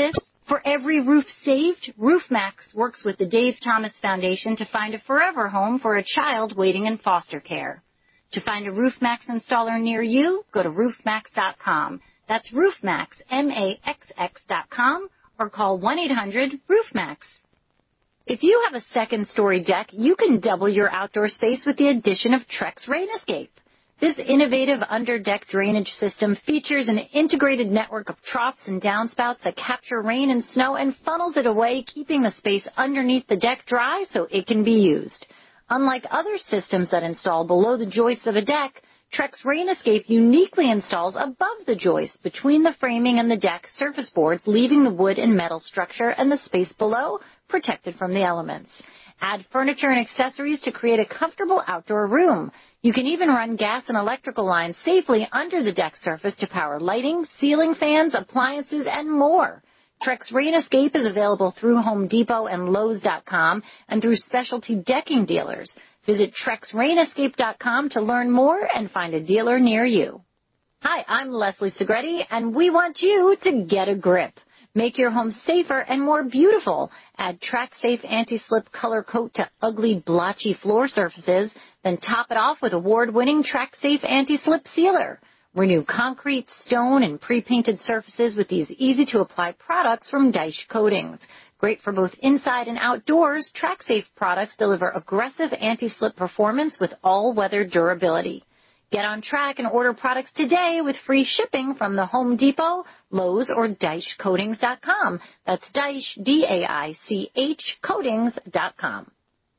For every roof saved, RoofMax works with the Dave Thomas Foundation to find a forever home for a child waiting in foster care. To find a RoofMax installer near you, go to roofmax.com. That's RoofMax, MAXX.com, or call 1-800-RoofMax. If you have a second-story deck, you can double your outdoor space with the addition of Trex Rain Escape. This innovative under-deck drainage system features an integrated network of troughs and downspouts that capture rain and snow and funnels it away, keeping the space underneath the deck dry so it can be used. Unlike other systems that install below the joists of a deck, Trex Rain Escape uniquely installs above the joist between the framing and the deck surface boards, leaving the wood and metal structure and the space below protected from the elements. Add furniture and accessories to create a comfortable outdoor room. You can even run gas and electrical lines safely under the deck surface to power lighting, ceiling fans, appliances, and more. Trex Rain Escape is available through Home Depot and Lowe's.com and through specialty decking dealers. Visit TrexRainEscape.com to learn more and find a dealer near you. Hi, I'm Leslie Segretti, and we want you to get a grip. Make your home safer and more beautiful. Add TrackSafe Anti-Slip Color Coat to ugly, blotchy floor surfaces, then top it off with award-winning TrackSafe Anti-Slip Sealer. Renew concrete, stone, and pre-painted surfaces with these easy-to-apply products from Daesh Coatings. Great for both inside and outdoors, TrackSafe products deliver aggressive anti-slip performance with all-weather durability. Get on track and order products today with free shipping from the Home Depot, Lowe's, or DaishCoatings.com. That's Daesh, D-A-I-C-H, Coatings.com.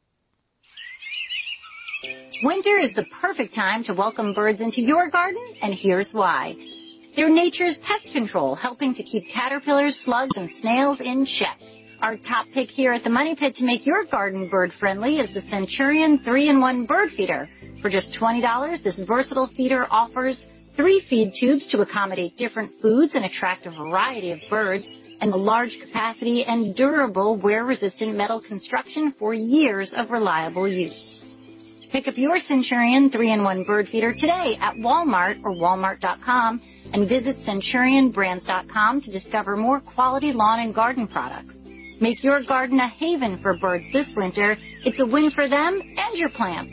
Winter is the perfect time to welcome birds into your garden, and here's why. They're nature's pest control, helping to keep caterpillars, slugs, and snails in check. Our top pick here at the Money Pit to make your garden bird-friendly is the Centurion 3-in-1 Bird Feeder. For just $20, this versatile feeder offers 3 feed tubes to accommodate different foods and attract a variety of birds, and a large capacity and durable wear-resistant metal construction for years of reliable use. Pick up your Centurion 3-in-1 Bird Feeder today at Walmart or Walmart.com and visit CenturionBrands.com to discover more quality lawn and garden products. Make your garden a haven for birds this winter. It's a win for them and your plants.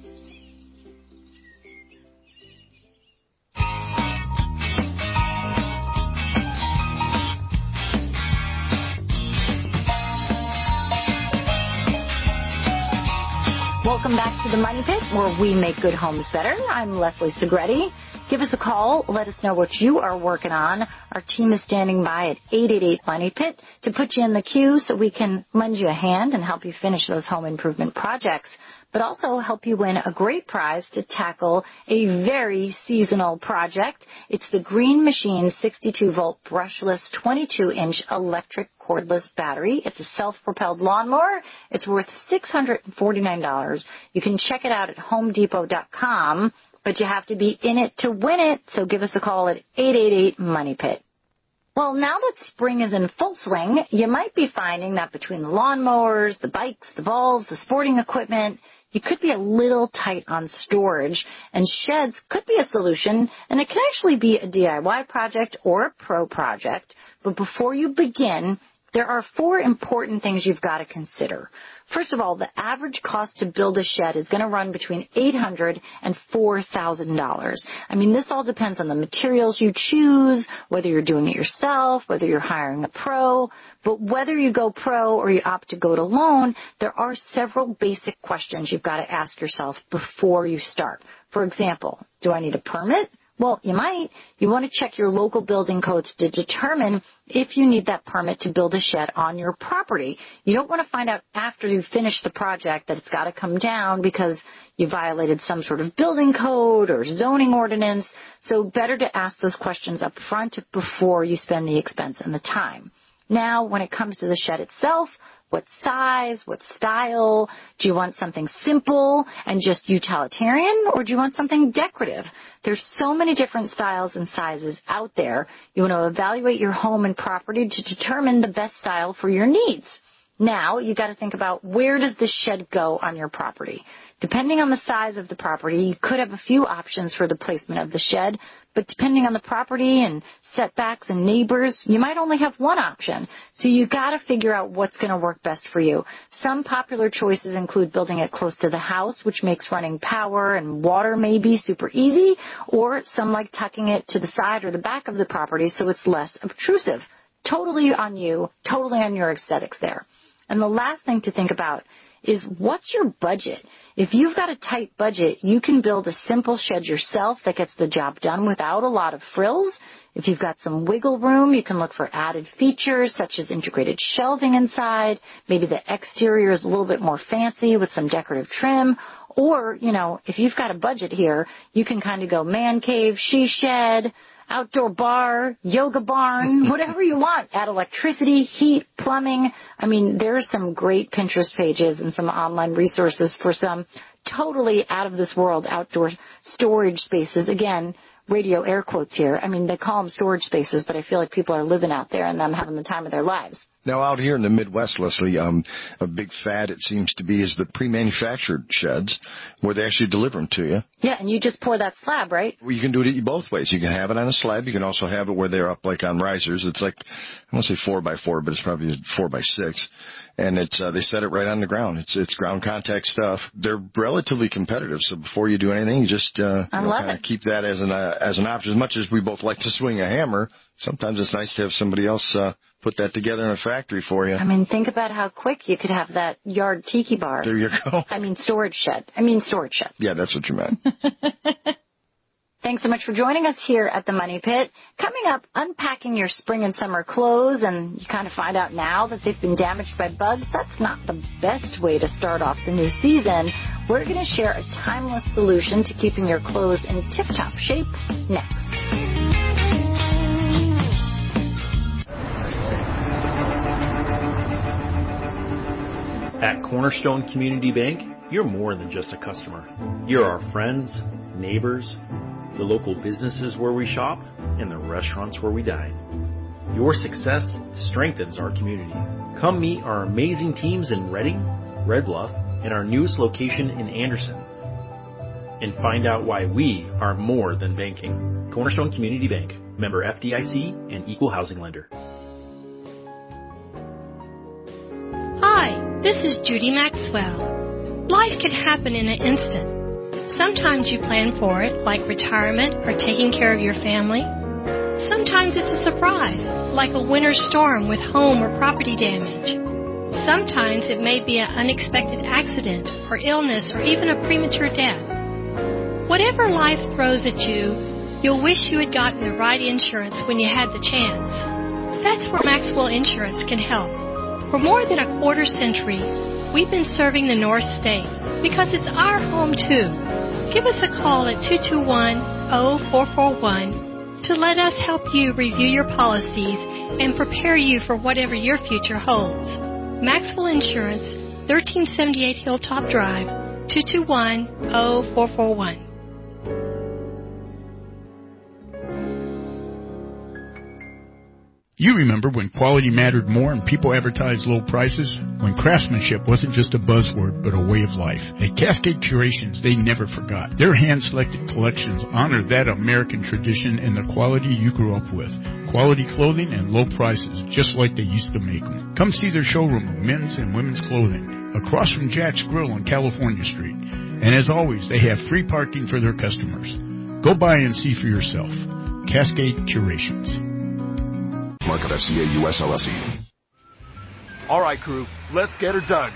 Welcome back to the Money Pit, where we make good homes better. I'm Leslie Segretti. Give us a call. Let us know what you are working on. Our team is standing by at 888-MONEY-PIT to put you in the queue so we can lend you a hand and help you finish those home improvement projects, but also help you win a great prize to tackle a very seasonal project. It's the Green Machine 62-volt brushless 22-inch electric cordless battery. It's a self-propelled lawnmower. It's worth $649. You can check it out at HomeDepot.com, but you have to be in it to win it, so give us a call at 888-MONEY-PIT. Well, now that spring is in full swing, you might be finding that between the lawnmowers, the bikes, the balls, the sporting equipment, you could be a little tight on storage, and sheds could be a solution, and it can actually be a DIY project or a pro project. But before you begin, there are 4 important things you've got to consider. First of all, the average cost to build a shed is going to run between $800 and $4,000. I mean, this all depends on the materials you choose, whether you're doing it yourself, whether you're hiring a pro. But whether you go pro or you opt to go to loan, there are several basic questions you've got to ask yourself before you start. For example, do I need a permit? Well, you might. You want to check your local building codes to determine if you need that permit to build a shed on your property. You don't want to find out after you've finished the project that it's got to come down because you violated some sort of building code or zoning ordinance. So better to ask those questions up front before you spend the expense and the time. Now, when it comes to the shed itself, what size, what style? Do you want something simple and just utilitarian, or do you want something decorative? There's so many different styles and sizes out there. You want to evaluate your home and property to determine the best style for your needs. Now, you got to think about where does this shed go on your property. Depending on the size of the property, you could have a few options for the placement of the shed, but depending on the property and setbacks and neighbors, you might only have one option. So you got to figure out what's going to work best for you. Some popular choices include building it close to the house, which makes running power and water maybe super easy, or some like tucking it to the side or the back of the property so it's less obtrusive. Totally on you, totally on your aesthetics there. And the last thing to think about is what's your budget? If you've got a tight budget, you can build a simple shed yourself that gets the job done without a lot of frills. If you've got some wiggle room, you can look for added features such as integrated shelving inside. Maybe the exterior is a little bit more fancy with some decorative trim. Or, if you've got a budget here, you can kind of go man cave, she shed, outdoor bar, yoga barn, whatever you want. Add electricity, heat, plumbing. I mean, there's some great Pinterest pages and some online resources for some totally out of this world outdoor storage spaces. Again, radio air quotes here. I mean, they call them storage spaces, but I feel like people are living out there and them having the time of their lives. Now, out here in the Midwest, Leslie, a big fad, it seems to be, is the pre-manufactured sheds where they actually deliver them to you. Yeah, and you just pour that slab, right? Well, you can do it both ways. You can have it on a slab. You can also have it where they're up like on risers. It's like, I won't say 4x4, but it's probably 4x6. And they set it right on the ground. It's ground contact stuff. They're relatively competitive. So before you do anything, just kind of keep that as an option. As much as we both like to swing a hammer, sometimes it's nice to have somebody else put that together in a factory for you. I mean, think about how quick you could have that yard tiki bar. There you go. Storage shed. Yeah, that's what you meant. Thanks so much for joining us here at the Money Pit. Coming up, unpacking your spring and summer clothes, and you kind of find out now that they've been damaged by bugs. That's not the best way to start off the new season. We're going to share a timeless solution to keeping your clothes in tip-top shape next. At Cornerstone Community Bank, you're more than just a customer. You're our friends, neighbors, the local businesses where we shop, and the restaurants where we dine. Your success strengthens our community. Come meet our amazing teams in Reading, Red Bluff, and our newest location in Anderson. And find out why we are more than banking. Cornerstone Community Bank, member FDIC and equal housing lender. Hi, this is Judy Maxwell. Life can happen in an instant. Sometimes you plan for it, like retirement or taking care of your family. Sometimes it's a surprise, like a winter storm with home or property damage. Sometimes it may be an unexpected accident or illness or even a premature death. Whatever life throws at you, you'll wish you had gotten the right insurance when you had the chance. That's where Maxwell Insurance can help. For more than a quarter century, we've been serving the North State because it's our home too. Give us a call at 221-0441 to let us help you review your policies and prepare you for whatever your future holds. Maxwell Insurance, 1378 Hilltop Drive, 221-0441. You remember when quality mattered more and people advertised low prices? When craftsmanship wasn't just a buzzword, but a way of life. At Cascade Curations, they never forgot. Their hand-selected collections honor that American tradition and the quality you grew up with. Quality clothing and low prices, just like they used to make them. Come see their showroom of men's and women's clothing, across from Jack's Grill on California Street. And as always, they have free parking for their customers. Go by and see for yourself. Cascade Curations. Market FCA US LLC. All right, crew, let's get her dug.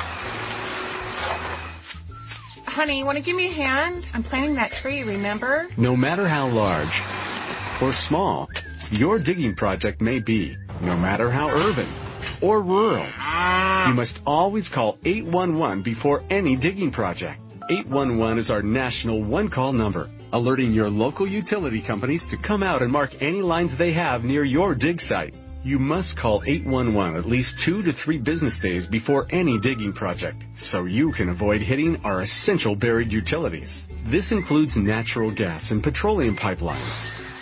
Honey, you want to give me a hand? I'm planting that tree, remember? No matter how large or small your digging project may be, no matter how urban or rural, you must always call 811 before any digging project. 811 is our national one-call number, alerting your local utility companies to come out and mark any lines they have near your dig site. You must call 811 at least 2 to 3 business days before any digging project, so you can avoid hitting our essential buried utilities. This includes natural gas and petroleum pipelines,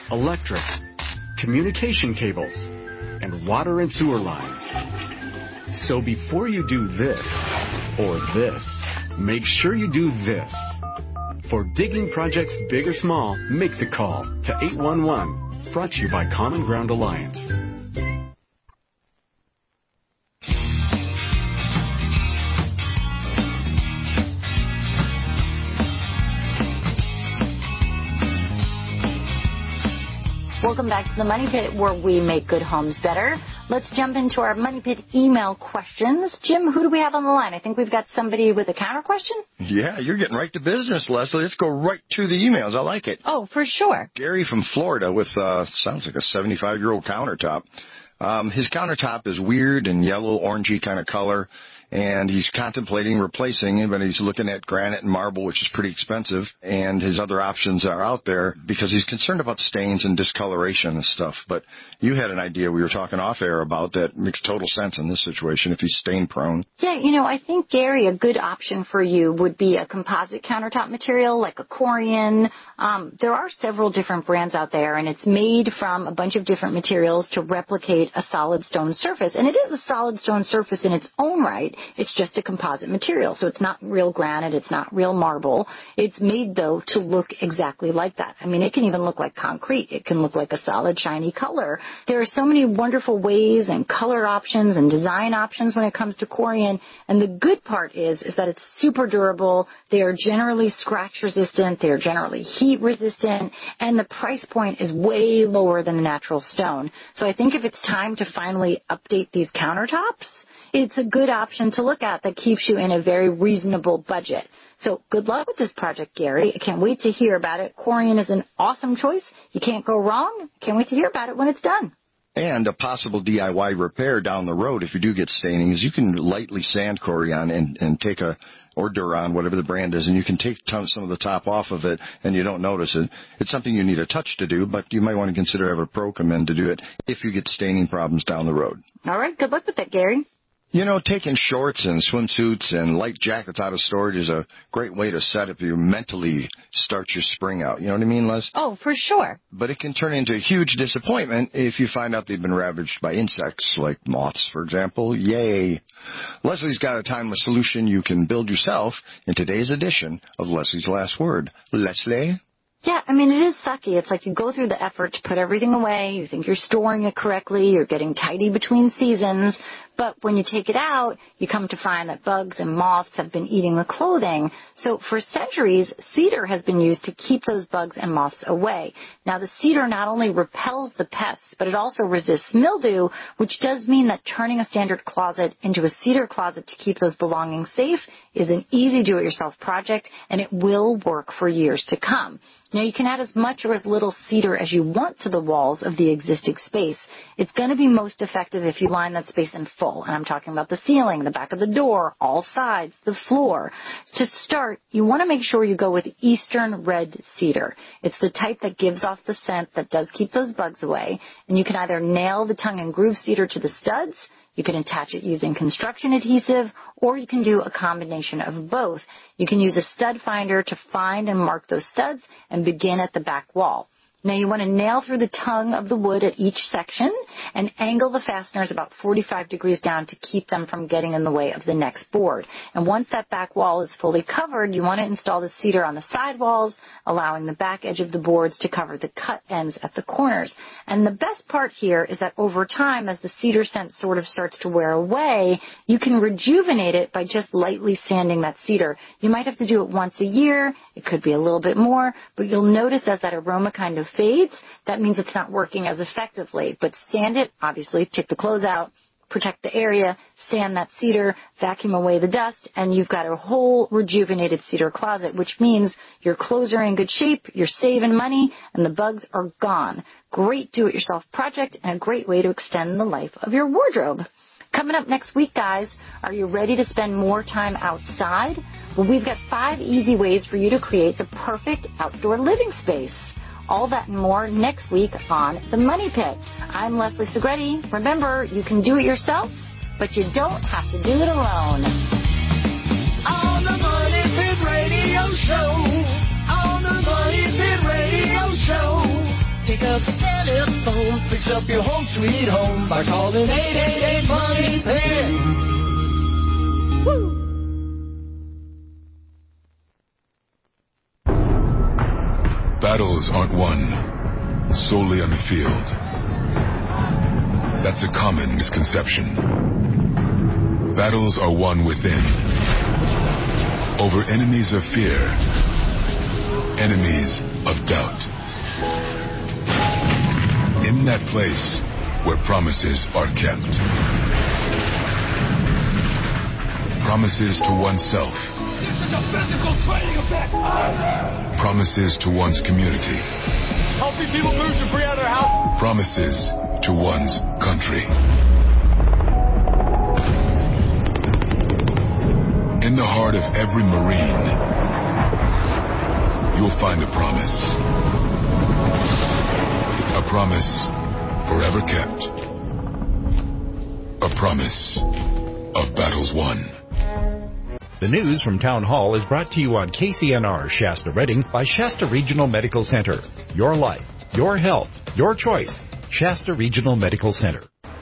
electric, communication cables, and water and sewer lines. So before you do this or this, make sure you do this. For digging projects big or small, make the call to 811. Brought to you by Common Ground Alliance. Welcome back to the Money Pit, where we make good homes better. Let's jump into our Money Pit email questions. Jim, who do we have on the line? I think we've got somebody with a counter question. Yeah, you're getting right to business, Leslie. Let's go right to the emails. I like it. Oh, for sure. Gary from Florida with, sounds like a 75-year-old countertop. His countertop is weird and yellow, orangey kind of color. And he's contemplating replacing it, but he's looking at granite and marble, which is pretty expensive, and his other options are out there because he's concerned about stains and discoloration and stuff. But you had an idea we were talking off air about that makes total sense in this situation if he's stain prone. Yeah, I think, Gary, a good option for you would be a composite countertop material like a Corian. There are several different brands out there, and it's made from a bunch of different materials to replicate a solid stone surface. And it is a solid stone surface in its own right. It's just a composite material, so it's not real granite, it's not real marble. It's made, though, to look exactly like that. I mean, it can even look like concrete. It can look like a solid, shiny color. There are so many wonderful ways and color options and design options when it comes to Corian, and the good part is that it's super durable. They are generally scratch resistant. They are generally heat resistant, and the price point is way lower than a natural stone. So I think if it's time to finally update these countertops, it's a good option to look at that keeps you in a very reasonable budget. So good luck with this project, Gary. I can't wait to hear about it. Corian is an awesome choice. You can't go wrong. Can't wait to hear about it when it's done. And a possible DIY repair down the road if you do get staining is you can lightly sand Corian and take or Duran, whatever the brand is, and you can take some of the top off of it and you don't notice it. It's something you need a touch to do, but you might want to consider having a pro come in to do it if you get staining problems down the road. All right. Good luck with that, Gary. Taking shorts and swimsuits and light jackets out of storage is a great way to set up your mentally start your spring out. You know what I mean, Les? Oh, for sure. But it can turn into a huge disappointment if you find out they've been ravaged by insects, like moths, for example. Yay. Leslie's got a timeless solution you can build yourself in today's edition of Leslie's Last Word. Leslie? Yeah, I mean, it is sucky. It's like you go through the effort to put everything away. You think you're storing it correctly. You're getting tidy between seasons. But when you take it out, you come to find that bugs and moths have been eating the clothing. So for centuries, cedar has been used to keep those bugs and moths away. Now, the cedar not only repels the pests, but it also resists mildew, which does mean that turning a standard closet into a cedar closet to keep those belongings safe is an easy do-it-yourself project, and it will work for years to come. Now, you can add as much or as little cedar as you want to the walls of the existing space. It's going to be most effective if you line that space in full. And I'm talking about the ceiling, the back of the door, all sides, the floor. To start, you want to make sure you go with Eastern red cedar. It's the type that gives off the scent that does keep those bugs away. And you can either nail the tongue and groove cedar to the studs, you can attach it using construction adhesive, or you can do a combination of both. You can use a stud finder to find and mark those studs and begin at the back wall. Now, you want to nail through the tongue of the wood at each section and angle the fasteners about 45 degrees down to keep them from getting in the way of the next board. And once that back wall is fully covered, you want to install the cedar on the side walls, allowing the back edge of the boards to cover the cut ends at the corners. And the best part here is that over time, as the cedar scent sort of starts to wear away, you can rejuvenate it by just lightly sanding that cedar. You might have to do it once a year. It could be a little bit more, but you'll notice as that aroma kind of fades, that means it's not working as effectively. But sand it, obviously, take the clothes out, protect the area, sand that cedar, vacuum away the dust, and you've got a whole rejuvenated cedar closet, which means your clothes are in good shape, you're saving money, and the bugs are gone. Great do-it-yourself project and a great way to extend the life of your wardrobe. Coming up next week, guys, are you ready to spend more time outside? Well, we've got 5 easy ways for you to create the perfect outdoor living space. All that and more next week on The Money Pit. I'm Leslie Segretti. Remember, you can do it yourself, but you don't have to do it alone. On The Money Pit Radio Show. On The Money Pit Radio Show. Pick up the telephone, fix up your home sweet home by calling 888-MONEY-PIT. Battles aren't won solely on the field. That's a common misconception. Battles are won within, over enemies of fear, enemies of doubt. In that place where promises are kept. Promises to oneself. This is a physical training event. Promises to one's community. Helping people move debris out of their house. Promises to one's country. In the heart of every Marine, you'll find a promise. A promise forever kept. A promise of battles won. The news from Town Hall is brought to you on KCNR Shasta Redding by Shasta Regional Medical Center. Your life, your health, your choice. Shasta Regional Medical Center.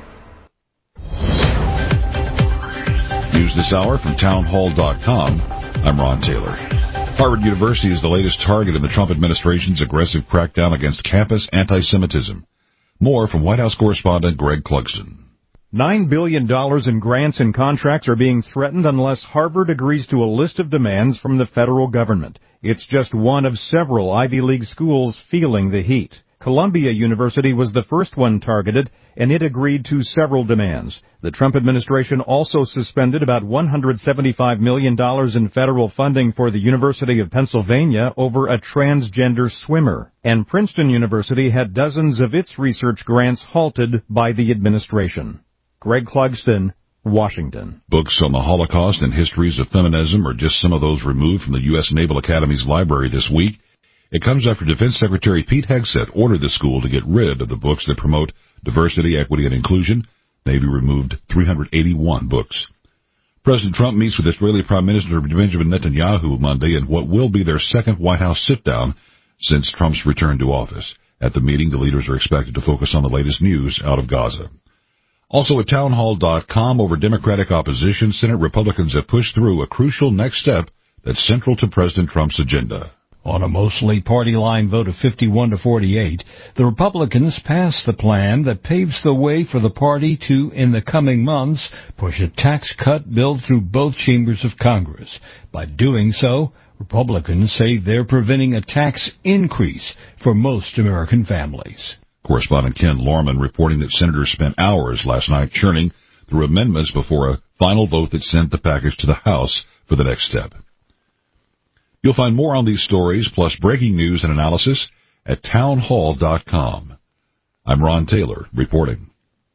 News this hour from townhall.com. I'm Ron Taylor. Harvard University is the latest target in the Trump administration's aggressive crackdown against campus anti-Semitism. More from White House correspondent Greg Clugston. $9 billion in grants and contracts are being threatened unless Harvard agrees to a list of demands from the federal government. It's just one of several Ivy League schools feeling the heat. Columbia University was the first one targeted, and it agreed to several demands. The Trump administration also suspended about $175 million in federal funding for the University of Pennsylvania over a transgender swimmer. And Princeton University had dozens of its research grants halted by the administration. Greg Clugston, Washington. Books on the Holocaust and histories of feminism are just some of those removed from the U.S. Naval Academy's library this week. It comes after Defense Secretary Pete Hegseth ordered the school to get rid of the books that promote diversity, equity, and inclusion. Navy removed 381 books. President Trump meets with Israeli Prime Minister Benjamin Netanyahu Monday in what will be their second White House sit-down since Trump's return to office. At the meeting, the leaders are expected to focus on the latest news out of Gaza. Also at townhall.com, over Democratic opposition, Senate Republicans have pushed through a crucial next step that's central to President Trump's agenda. On a mostly party-line vote of 51-48, the Republicans passed the plan that paves the way for the party to, in the coming months, push a tax cut bill through both chambers of Congress. By doing so, Republicans say they're preventing a tax increase for most American families. Correspondent Ken Lorman reporting that senators spent hours last night churning through amendments before a final vote that sent the package to the House for the next step. You'll find more on these stories, plus breaking news and analysis, at townhall.com. I'm Ron Taylor, reporting.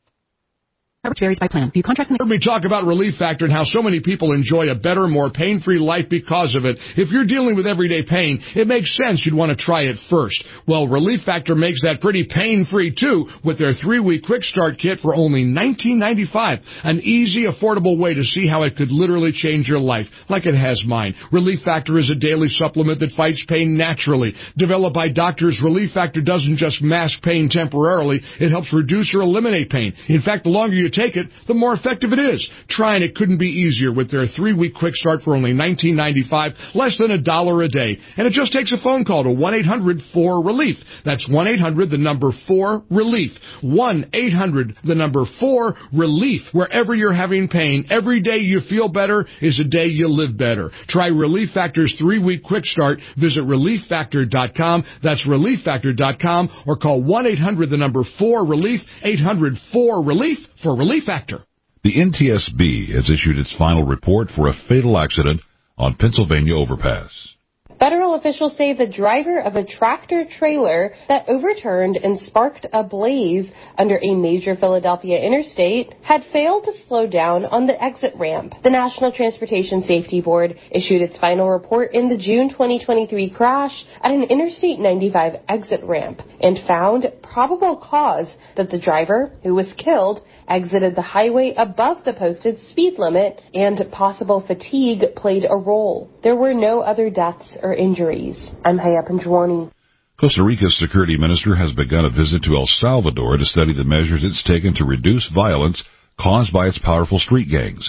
Varies by plan. View contract. Heard me talk about Relief Factor and how so many people enjoy a better, more pain-free life because of it. If you're dealing with everyday pain, it makes sense you'd want to try it first. Well, Relief Factor makes that pretty pain-free too with their 3-week quick start kit for only $19.95. An easy, affordable way to see how it could literally change your life, like it has mine. Relief Factor is a daily supplement that fights pain naturally. Developed by doctors, Relief Factor doesn't just mask pain temporarily, it helps reduce or eliminate pain. In fact, the longer you take it, the more effective it is. Trying it couldn't be easier with their 3-week quick start for only $19.95, less than $1 a day. And it just takes a phone call to 1-800-4-RELIEF. That's 1-800-4-RELIEF. 1-800-4-RELIEF. Wherever you're having pain, every day you feel better is a day you live better. Try Relief Factor's 3-week quick start. Visit ReliefFactor.com. That's ReliefFactor.com, or call 1-800-4-RELIEF. 800-4-RELIEF for Relief Factor. The NTSB has issued its final report for a fatal accident on Pennsylvania overpass. Federal officials say the driver of a tractor-trailer that overturned and sparked a blaze under a major Philadelphia interstate had failed to slow down on the exit ramp. The National Transportation Safety Board issued its final report in the June 2023 crash at an Interstate 95 exit ramp and found probable cause that the driver, who was killed, exited the highway above the posted speed limit, and possible fatigue played a role. There were no other deaths or injuries. I'm Haya Panjwani. Costa Rica's security minister has begun a visit to El Salvador to study the measures it's taken to reduce violence caused by its powerful street gangs.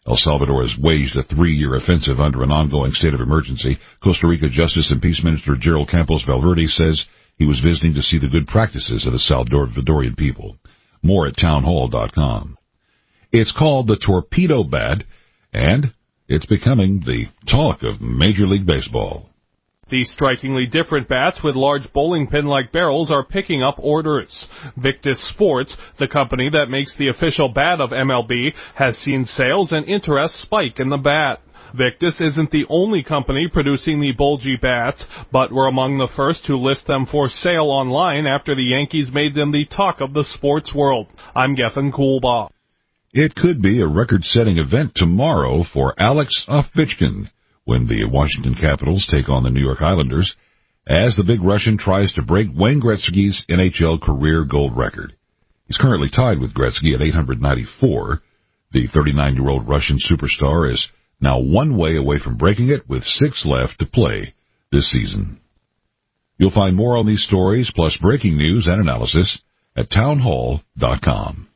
El Salvador has waged a 3-year offensive under an ongoing state of emergency. Costa Rica Justice and Peace Minister Gerald Campos Valverde says he was visiting to see the good practices of the Salvadorian people. More at townhall.com. It's called the Torpedo Bat, and it's becoming the talk of Major League Baseball. These strikingly different bats with large bowling pin-like barrels are picking up orders. Victus Sports, the company that makes the official bat of MLB, has seen sales and interest spike in the bat. Victus isn't the only company producing the bulgy bats, but were among the first to list them for sale online after the Yankees made them the talk of the sports world. I'm Gethin Coolbaugh. It could be a record-setting event tomorrow for Alex Ovechkin when the Washington Capitals take on the New York Islanders, as the big Russian tries to break Wayne Gretzky's NHL career gold record. He's currently tied with Gretzky at 894. The 39-year-old Russian superstar is now one way away from breaking it with 6 left to play this season. You'll find more on these stories, plus breaking news and analysis at townhall.com.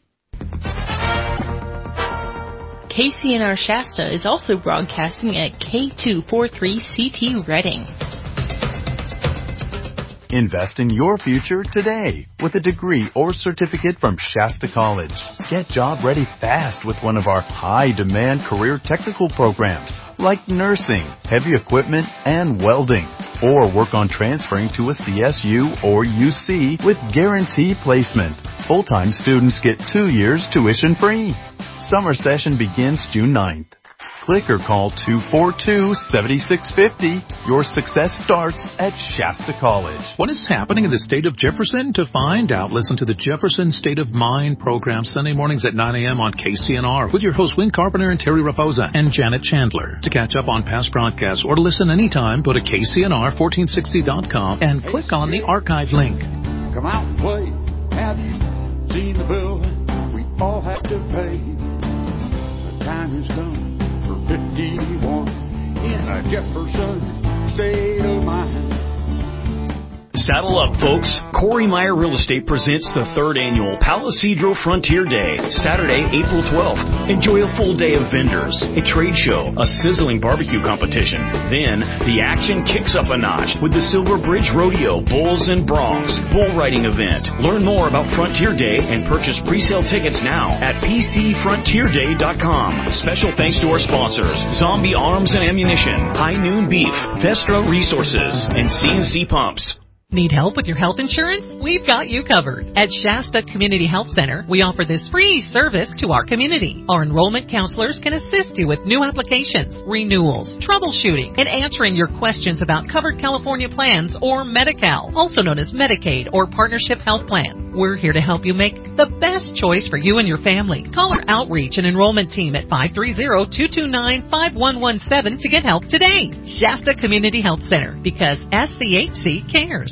KCNR Shasta is also broadcasting at K243CT Reading. Invest in your future today with a degree or certificate from Shasta College. Get job ready fast with one of our high-demand career technical programs like nursing, heavy equipment, and welding. Or work on transferring to a CSU or UC with guaranteed placement. Full-time students get 2 years tuition free. Summer session begins June 9th. Click or call 242-7650. Your success starts at Shasta College. What is happening in the state of Jefferson? To find out, listen to the Jefferson State of Mind program Sunday mornings at 9 a.m. on KCNR with your hosts Win Carpenter and Terry Raposa and Janet Chandler. To catch up on past broadcasts or to listen anytime, go to KCNR1460.com and click on the archive link. Come out and play. Have you seen the bill we all have to pay? The time has come for 51 in a Jefferson state of mind. Saddle up, folks. Corey Meyer Real Estate presents the 3rd annual Palisadro Frontier Day, Saturday, April 12th. Enjoy a full day of vendors, a trade show, a sizzling barbecue competition. Then, the action kicks up a notch with the Silver Bridge Rodeo, Bulls and Broncs, bull riding event. Learn more about Frontier Day and purchase pre-sale tickets now at PCFrontierDay.com. Special thanks to our sponsors, Zombie Arms and Ammunition, High Noon Beef, Vestra Resources, and CNC Pumps. Need help with your health insurance? We've got you covered. At Shasta Community Health Center, we offer this free service to our community. Our enrollment counselors can assist you with new applications, renewals, troubleshooting, and answering your questions about covered California plans or Medi-Cal, also known as Medicaid or Partnership Health Plan. We're here to help you make the best choice for you and your family. Call our outreach and enrollment team at 530-229-5117 to get help today. Shasta Community Health Center, because SCHC cares.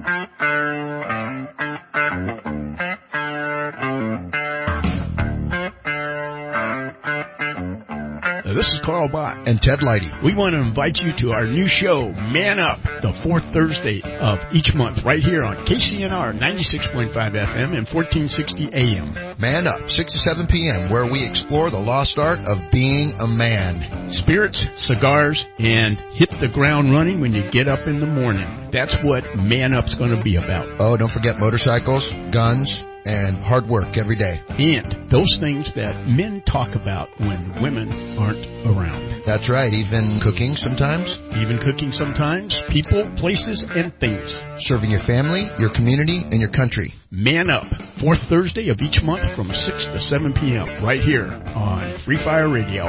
This is Carl Bott and Ted Leidy. We want to invite you to our new show, Man Up, the 4th Thursday of each month, right here on KCNR 96.5 FM and 1460 AM. Man Up, 6 to 7 p.m., where we explore the lost art of being a man. Spirits, cigars, and hit the ground running when you get up in the morning. That's what Man Up's going to be about. Oh, don't forget motorcycles, guns, and hard work every day. And those things that men talk about when women aren't around. That's right, even cooking sometimes. People, places, and things. Serving your family, your community, and your country. Man Up, 4th Thursday of each month from 6 to 7 p.m. right here on Free Fire Radio.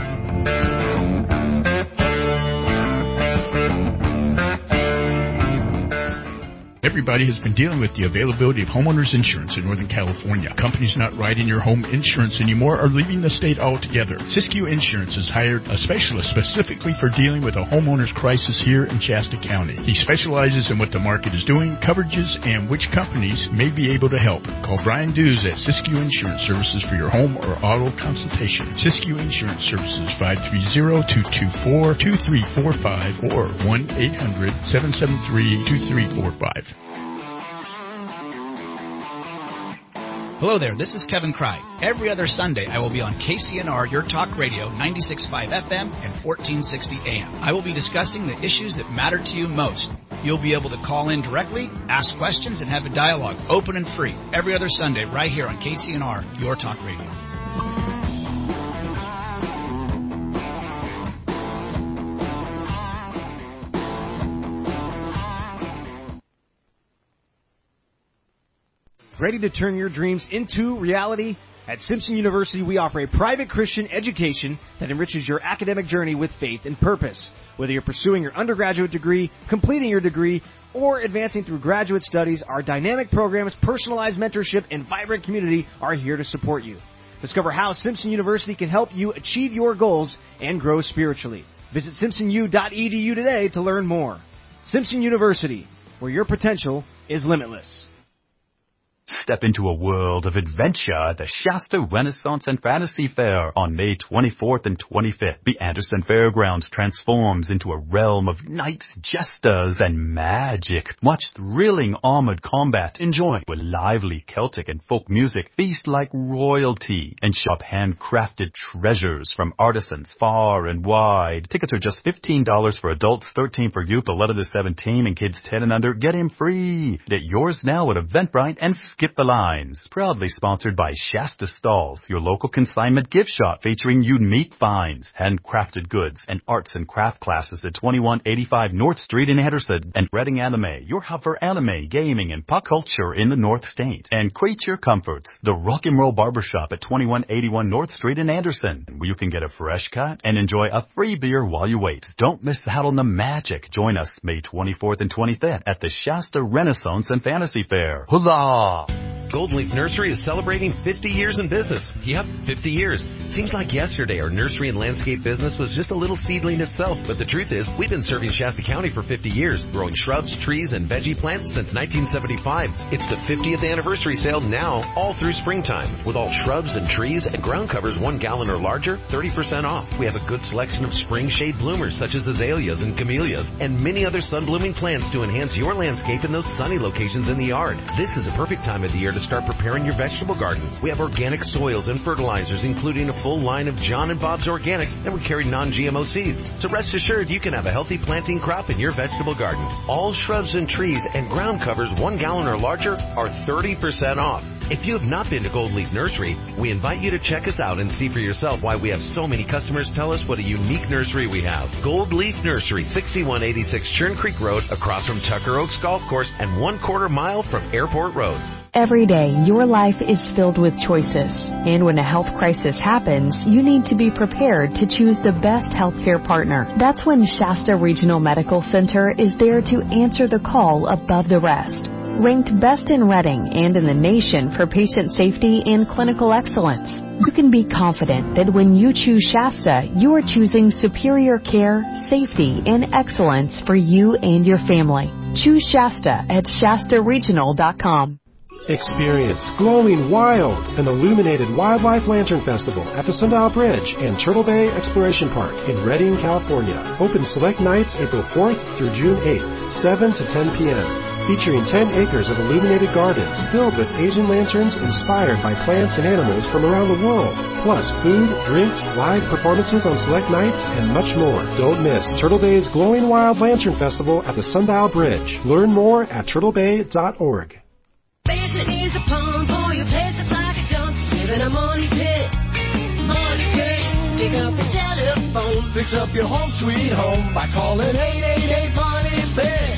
Everybody has been dealing with the availability of homeowners insurance in Northern California. Companies not writing your home insurance anymore are leaving the state altogether. Siskiyou Insurance has hired a specialist specifically for dealing with a homeowner's crisis here in Shasta County. He specializes in what the market is doing, coverages, and which companies may be able to help. Call Brian Dews at Siskiyou Insurance Services for your home or auto consultation. Siskiyou Insurance Services, 530-224-2345 or 1-800-773-2345. Hello there, this is Kevin Cry. Every other Sunday, I will be on KCNR, Your Talk Radio, 96.5 FM and 1460 AM. I will be discussing the issues that matter to you most. You'll be able to call in directly, ask questions, and have a dialogue, open and free, every other Sunday right here on KCNR, Your Talk Radio. Ready to turn your dreams into reality? At Simpson University, we offer a private Christian education that enriches your academic journey with faith and purpose. Whether you're pursuing your undergraduate degree, completing your degree, or advancing through graduate studies, our dynamic programs, personalized mentorship, and vibrant community are here to support you. Discover how Simpson University can help you achieve your goals and grow spiritually. Visit simpsonu.edu today to learn more. Simpson University, where your potential is limitless. Step into a world of adventure at the Shasta Renaissance and Fantasy Fair on May 24th and 25th. The Anderson Fairgrounds transforms into a realm of knights, jesters, and magic. Watch thrilling armored combat. Enjoy with lively Celtic and folk music. Feast like royalty and shop handcrafted treasures from artisans far and wide. Tickets are just $15 for adults, $13 for youth 11 to 17, and kids 10 and under. Get in free. Get yours now at Eventbrite and Skip the Lines. Proudly sponsored by Shasta Stalls, your local consignment gift shop featuring unique finds, handcrafted goods, and arts and craft classes at 2185 North Street in Anderson. And Reading Anime, your hub for anime, gaming, and pop culture in the North State. And Creature Comforts, the rock and roll barbershop at 2181 North Street in Anderson, where you can get a fresh cut and enjoy a free beer while you wait. Don't miss out on the magic. Join us May 24th and 25th at the Shasta Renaissance and Fantasy Fair. Huzzah! Golden Leaf Nursery is celebrating 50 years in business. Yep, 50 years. Seems like yesterday our nursery and landscape business was just a little seedling itself, but the truth is we've been serving Shasta County for 50 years, growing shrubs, trees, and veggie plants since 1975. It's the 50th anniversary sale now, all through springtime, with all shrubs and trees and ground covers 1 gallon or larger, 30% off. We have a good selection of spring shade bloomers such as azaleas and camellias, and many other sun-blooming plants to enhance your landscape in those sunny locations in the yard. This is a perfect time of the year to start preparing your vegetable garden. We have organic soils and fertilizers, including a full line of John and Bob's Organics, and we carry non-GMO seeds. So rest assured you can have a healthy planting crop in your vegetable garden. All shrubs and trees and ground covers 1 gallon or larger are 30% off. If you have not been to Gold Leaf Nursery, we invite you to check us out and see for yourself why we have so many customers tell us what a unique nursery we have. Gold Leaf Nursery, 6186 Churn Creek Road, across from Tucker Oaks Golf Course and 1/4 mile from Airport Road. Every day, your life is filled with choices. And when a health crisis happens, you need to be prepared to choose the best healthcare partner. That's when Shasta Regional Medical Center is there to answer the call above the rest. Ranked best in Reading and in the nation for patient safety and clinical excellence, you can be confident that when you choose Shasta, you are choosing superior care, safety, and excellence for you and your family. Choose Shasta at ShastaRegional.com. Experience Glowing Wild, an illuminated wildlife lantern festival at the Sundial Bridge and Turtle Bay Exploration Park in Redding, California. Open select nights April 4th through June 8th, 7 to 10 p.m. Featuring 10 acres of illuminated gardens filled with Asian lanterns inspired by plants and animals from around the world. Plus food, drinks, live performances on select nights, and much more. Don't miss Turtle Bay's Glowing Wild Lantern Festival at the Sundial Bridge. Learn more at turtlebay.org. Basement is a pump, or your place looks like a dump. Live in a money pit. Money pit. Pick up the telephone. Fix up your home sweet home by calling 888 Money Pit.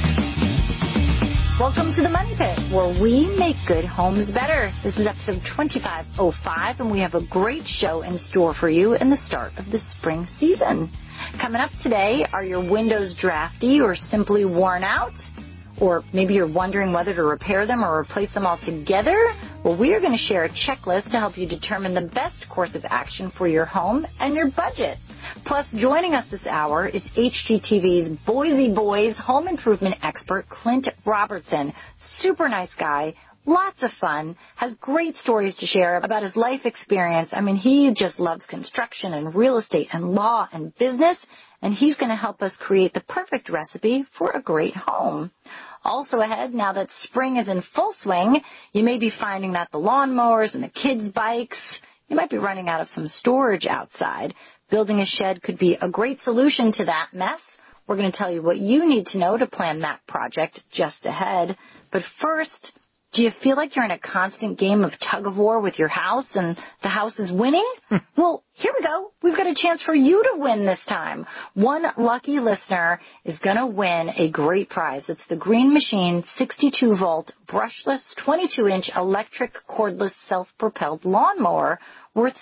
Welcome to the Money Pit, where we make good homes better. This is episode 2505, and we have a great show in store for you in the start of the spring season. Coming up today, are your windows drafty or simply worn out? Or maybe you're wondering whether to repair them or replace them altogether? Well, we are going to share a checklist to help you determine the best course of action for your home and your budget. Plus, joining us this hour is HGTV's Boise Boys home improvement expert, Clint Robertson. Super nice guy. Lots of fun, has great stories to share about his life experience. I mean, he just loves construction and real estate and law and business, and he's going to help us create the perfect recipe for a great home. Also ahead, now that spring is in full swing, you may be finding that the lawnmowers and the kids' bikes, you might be running out of some storage outside. Building a shed could be a great solution to that mess. We're going to tell you what you need to know to plan that project just ahead. But first, do you feel like you're in a constant game of tug-of-war with your house and the house is winning? Well, here we go. We've got a chance for you to win this time. One lucky listener is going to win a great prize. It's the Green Machine 62-volt brushless 22-inch electric cordless self-propelled lawnmower worth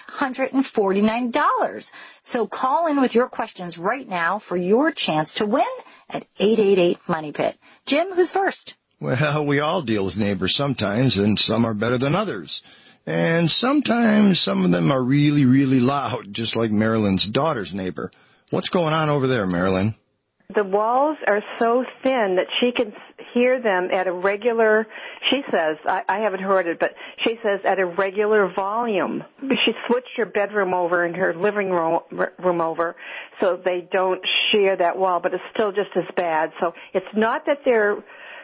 $649. So call in with your questions right now for your chance to win at 888-MONEY-PIT. Jim, who's first? Well, we all deal with neighbors sometimes, and some are better than others. And sometimes some of them are really, really loud, just like Marilyn's daughter's neighbor. What's going on over there, Marilyn? The walls are so thin that she can hear them at a regular, she says, I haven't heard it, but she says at a regular volume. She switched her bedroom over and her living room over so they don't share that wall, but it's still just as bad. So it's not that they're,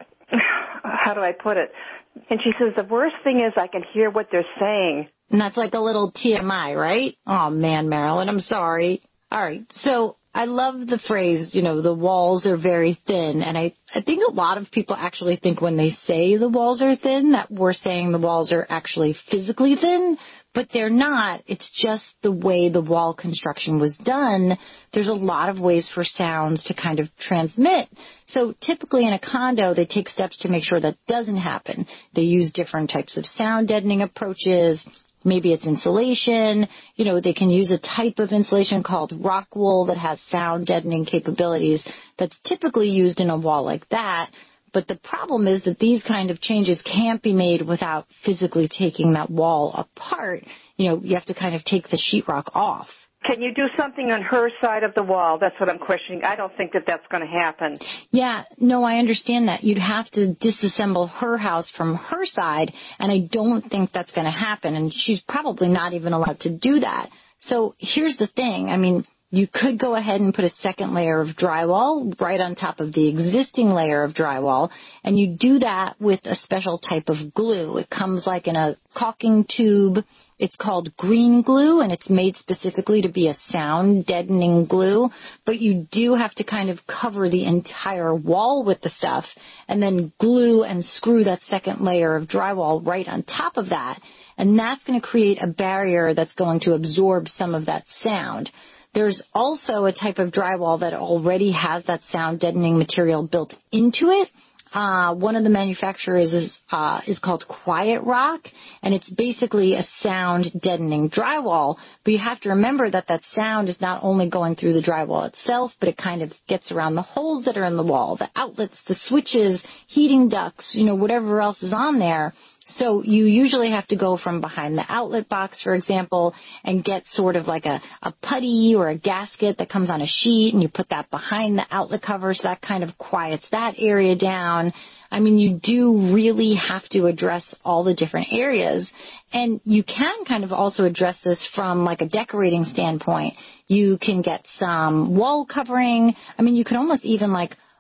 how do I put it? And she says the worst thing is I can hear what they're saying. And that's like a little TMI, right? Oh, man, Marilyn, I'm sorry. All right, so I love the phrase, the walls are very thin. And I think a lot of people actually think when they say the walls are thin that we're saying the walls are actually physically thin, but they're not. It's just the way the wall construction was done. There's a lot of ways for sounds to kind of transmit. So typically in a condo, they take steps to make sure that doesn't happen. They use different types of sound deadening approaches. Maybe it's insulation. They can use a type of insulation called rock wool that has sound deadening capabilities that's typically used in a wall like that. But the problem is that these kind of changes can't be made without physically taking that wall apart. You have to kind of take the sheetrock off. Can you do something on her side of the wall? That's what I'm questioning. I don't think that that's going to happen. Yeah, no, I understand that. You'd have to disassemble her house from her side, and I don't think that's going to happen, and she's probably not even allowed to do that. So here's the thing. You could go ahead and put a second layer of drywall right on top of the existing layer of drywall, and you do that with a special type of glue. It comes like in a caulking tube. It's called green glue, and it's made specifically to be a sound deadening glue, but you do have to kind of cover the entire wall with the stuff and then glue and screw that second layer of drywall right on top of that, and that's going to create a barrier that's going to absorb some of that sound. There's also a type of drywall that already has that sound deadening material built into it. One of the manufacturers is called Quiet Rock, and it's basically a sound deadening drywall. But you have to remember that sound is not only going through the drywall itself, but it kind of gets around the holes that are in the wall, the outlets, the switches, heating ducts, whatever else is on there. So you usually have to go from behind the outlet box, for example, and get sort of like a putty or a gasket that comes on a sheet, and you put that behind the outlet cover, so that kind of quiets that area down. You do really have to address all the different areas. And you can kind of also address this from like a decorating standpoint. You can get some wall covering. You can almost even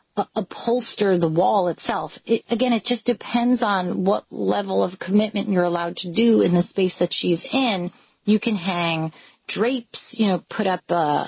upholster the wall itself. It just depends on what level of commitment you're allowed to do in the space that she's in. You can hang drapes, put up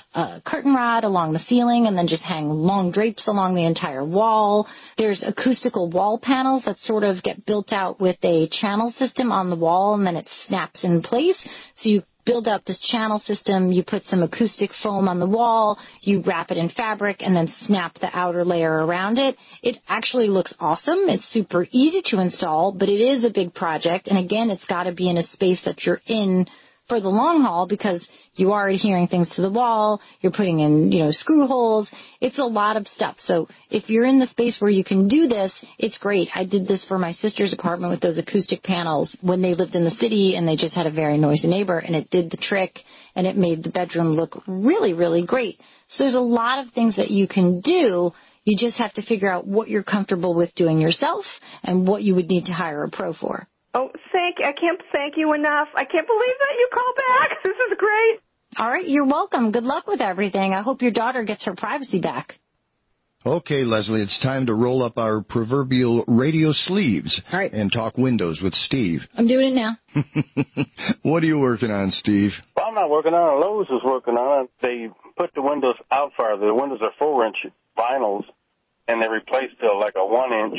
a curtain rod along the ceiling and then just hang long drapes along the entire wall. There's acoustical wall panels that sort of get built out with a channel system on the wall, and then it snaps in place. So you build out this channel system, you put some acoustic foam on the wall, you wrap it in fabric, and then snap the outer layer around it. It actually looks awesome. It's super easy to install, but it is a big project. And again, it's got to be in a space that you're in for the long haul, because you are adhering things to the wall, you're putting in, screw holes. It's a lot of stuff. So if you're in the space where you can do this, it's great. I did this for my sister's apartment with those acoustic panels when they lived in the city, and they just had a very noisy neighbor, and it did the trick, and it made the bedroom look really, really great. So there's a lot of things that you can do. You just have to figure out what you're comfortable with doing yourself and what you would need to hire a pro for. Oh, I can't thank you enough. I can't believe that you called back. This is great. All right, you're welcome. Good luck with everything. I hope your daughter gets her privacy back. Okay, Leslie, it's time to roll up our proverbial radio sleeves and talk windows with Steve. I'm doing it now. What are you working on, Steve? Well, I'm not working on it. Lowe's is working on it. They put the windows out farther. The windows are 4-inch vinyls, and they replaced like a 1-inch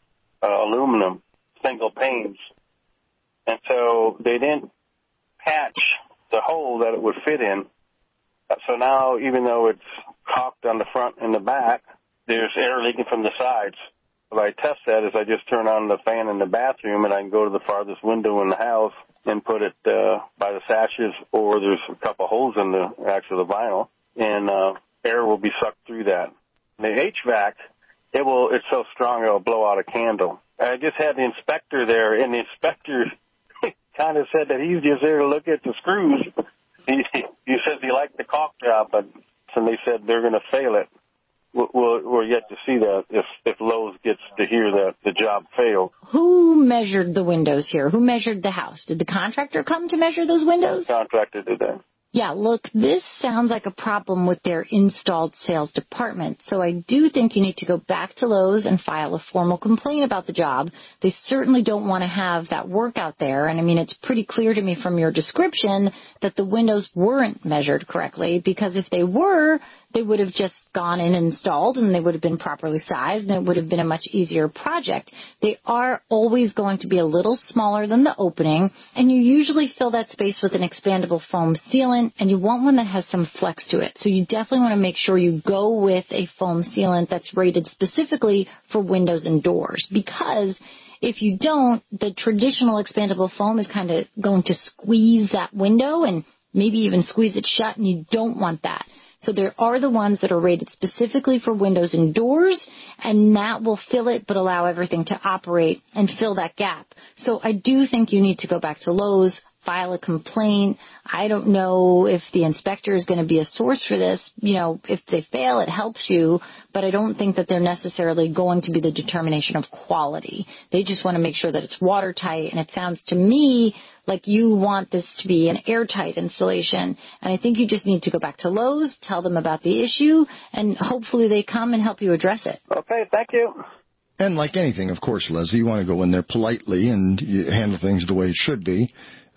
aluminum single panes. And so they didn't patch the hole that it would fit in. So now, even though it's caulked on the front and the back, there's air leaking from the sides. What I test that is I just turn on the fan in the bathroom, and I can go to the farthest window in the house and put it by the sashes, or there's a couple holes in the vinyl, and air will be sucked through that. The HVAC, it's so strong it'll blow out a candle. I just had the inspector there, and the inspector kind of said that he's just there to look at the screws. He says he liked the caulk job, but and they said they're going to fail it. We're yet to see that if Lowe's gets to hear that the job failed. Who measured the windows here? Who measured the house? Did the contractor come to measure those windows? The contractor did that. Yeah, look, this sounds like a problem with their installed sales department, so I do think you need to go back to Lowe's and file a formal complaint about the job. They certainly don't want to have that work out there, and I mean, it's pretty clear to me from your description that the windows weren't measured correctly, because if they were, they would have just gone in and installed, and they would have been properly sized, and it would have been a much easier project. They are always going to be a little smaller than the opening, and you usually fill that space with an expandable foam sealant, and you want one that has some flex to it. So you definitely want to make sure you go with a foam sealant that's rated specifically for windows and doors, because if you don't, the traditional expandable foam is kind of going to squeeze that window and maybe even squeeze it shut, and you don't want that. So there are the ones that are rated specifically for windows and doors, and that will fill it but allow everything to operate and fill that gap. So I do think you need to go back to Lowe's, file a complaint. I don't know if the inspector is going to be a source for this. You know, if they fail, it helps you, but I don't think that they're necessarily going to be the determination of quality. They just want to make sure that it's watertight, and it sounds to me like you want this to be an airtight installation. And I think you just need to go back to Lowe's, tell them about the issue, and hopefully they come and help you address it. Okay, thank you. And like anything, of course, Leslie, you want to go in there politely and you handle things the way it should be,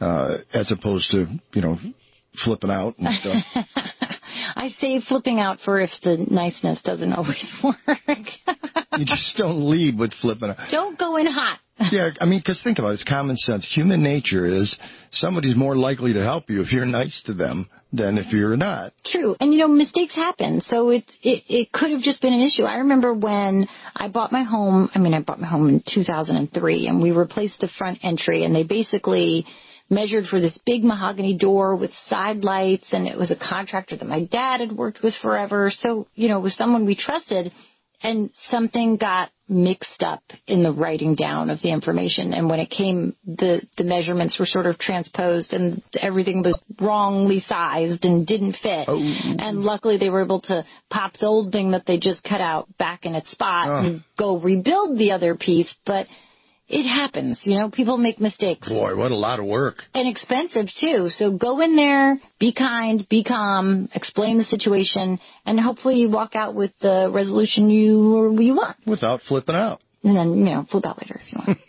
as opposed to, flipping out and stuff. I say flipping out for if the niceness doesn't always work. You just don't lead with flipping out. Don't go in hot. Yeah, I mean, because think about it. It's common sense. Human nature is somebody's more likely to help you if you're nice to them than if you're not. True. And, mistakes happen. So it could have just been an issue. I remember when I bought my home. I bought my home in 2003, and we replaced the front entry, and they basically measured for this big mahogany door with side lights, and it was a contractor that my dad had worked with forever. So, it was someone we trusted, and something got mixed up in the writing down of the information. And when it came, the measurements were sort of transposed, and everything was wrongly sized and didn't fit. Oh. And luckily they were able to pop the old thing that they just cut out back in its spot and go rebuild the other piece. But it happens, people make mistakes. Boy, what a lot of work. And expensive, too. So go in there, be kind, be calm, explain the situation, and hopefully you walk out with the resolution you want. Without flipping out. And then, flip out later if you want.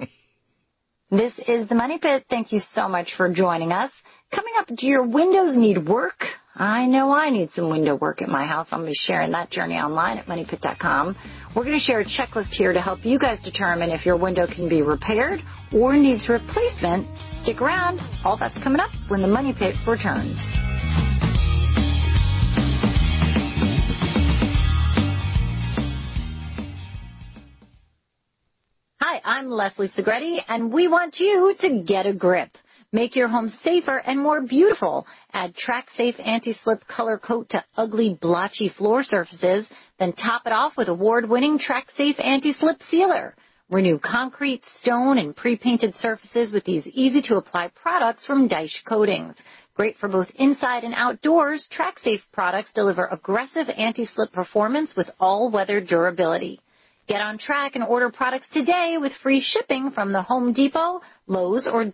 This is the Money Pit. Thank you so much for joining us. Coming up, do your windows need work? I know I need some window work at my house. I'm going to be sharing that journey online at moneypit.com. We're going to share a checklist here to help you guys determine if your window can be repaired or needs replacement. Stick around. All that's coming up when the Money Pit returns. Hi, I'm Leslie Segretti, and we want you to get a grip. Make your home safer and more beautiful. Add TrackSafe Anti-Slip Color Coat to ugly, blotchy floor surfaces. Then top it off with award-winning TrackSafe Anti-Slip Sealer. Renew concrete, stone, and pre-painted surfaces with these easy-to-apply products from Daesh Coatings. Great for both inside and outdoors, TrackSafe products deliver aggressive anti-slip performance with all-weather durability. Get on track and order products today with free shipping from the Home Depot, Lowe's, or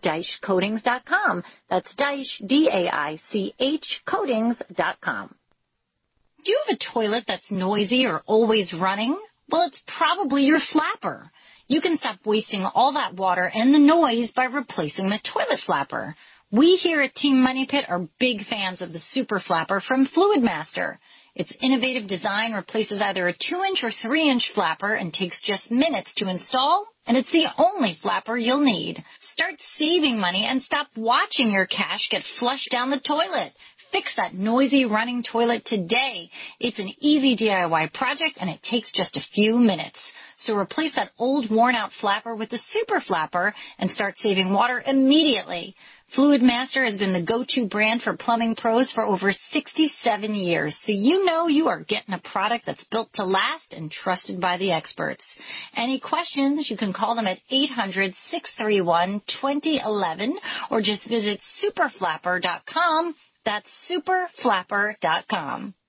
DaeshCoatings.com. That's Daesh, D-A-I-C-H, Coatings.com. Do you have a toilet that's noisy or always running? Well, it's probably your flapper. You can stop wasting all that water and the noise by replacing the toilet flapper. We here at Team Money Pit are big fans of the Super Flapper from Fluid Master. Its innovative design replaces either a 2-inch or 3-inch flapper and takes just minutes to install, and it's the only flapper you'll need. Start saving money and stop watching your cash get flushed down the toilet. Fix that noisy running toilet today. It's an easy DIY project, and it takes just a few minutes. So replace that old worn-out flapper with the Super Flapper and start saving water immediately. Fluid Master has been the go-to brand for plumbing pros for over 67 years, so you know you are getting a product that's built to last and trusted by the experts. Any questions, you can call them at 800-631-2011 or just visit superflapper.com. That's superflapper.com.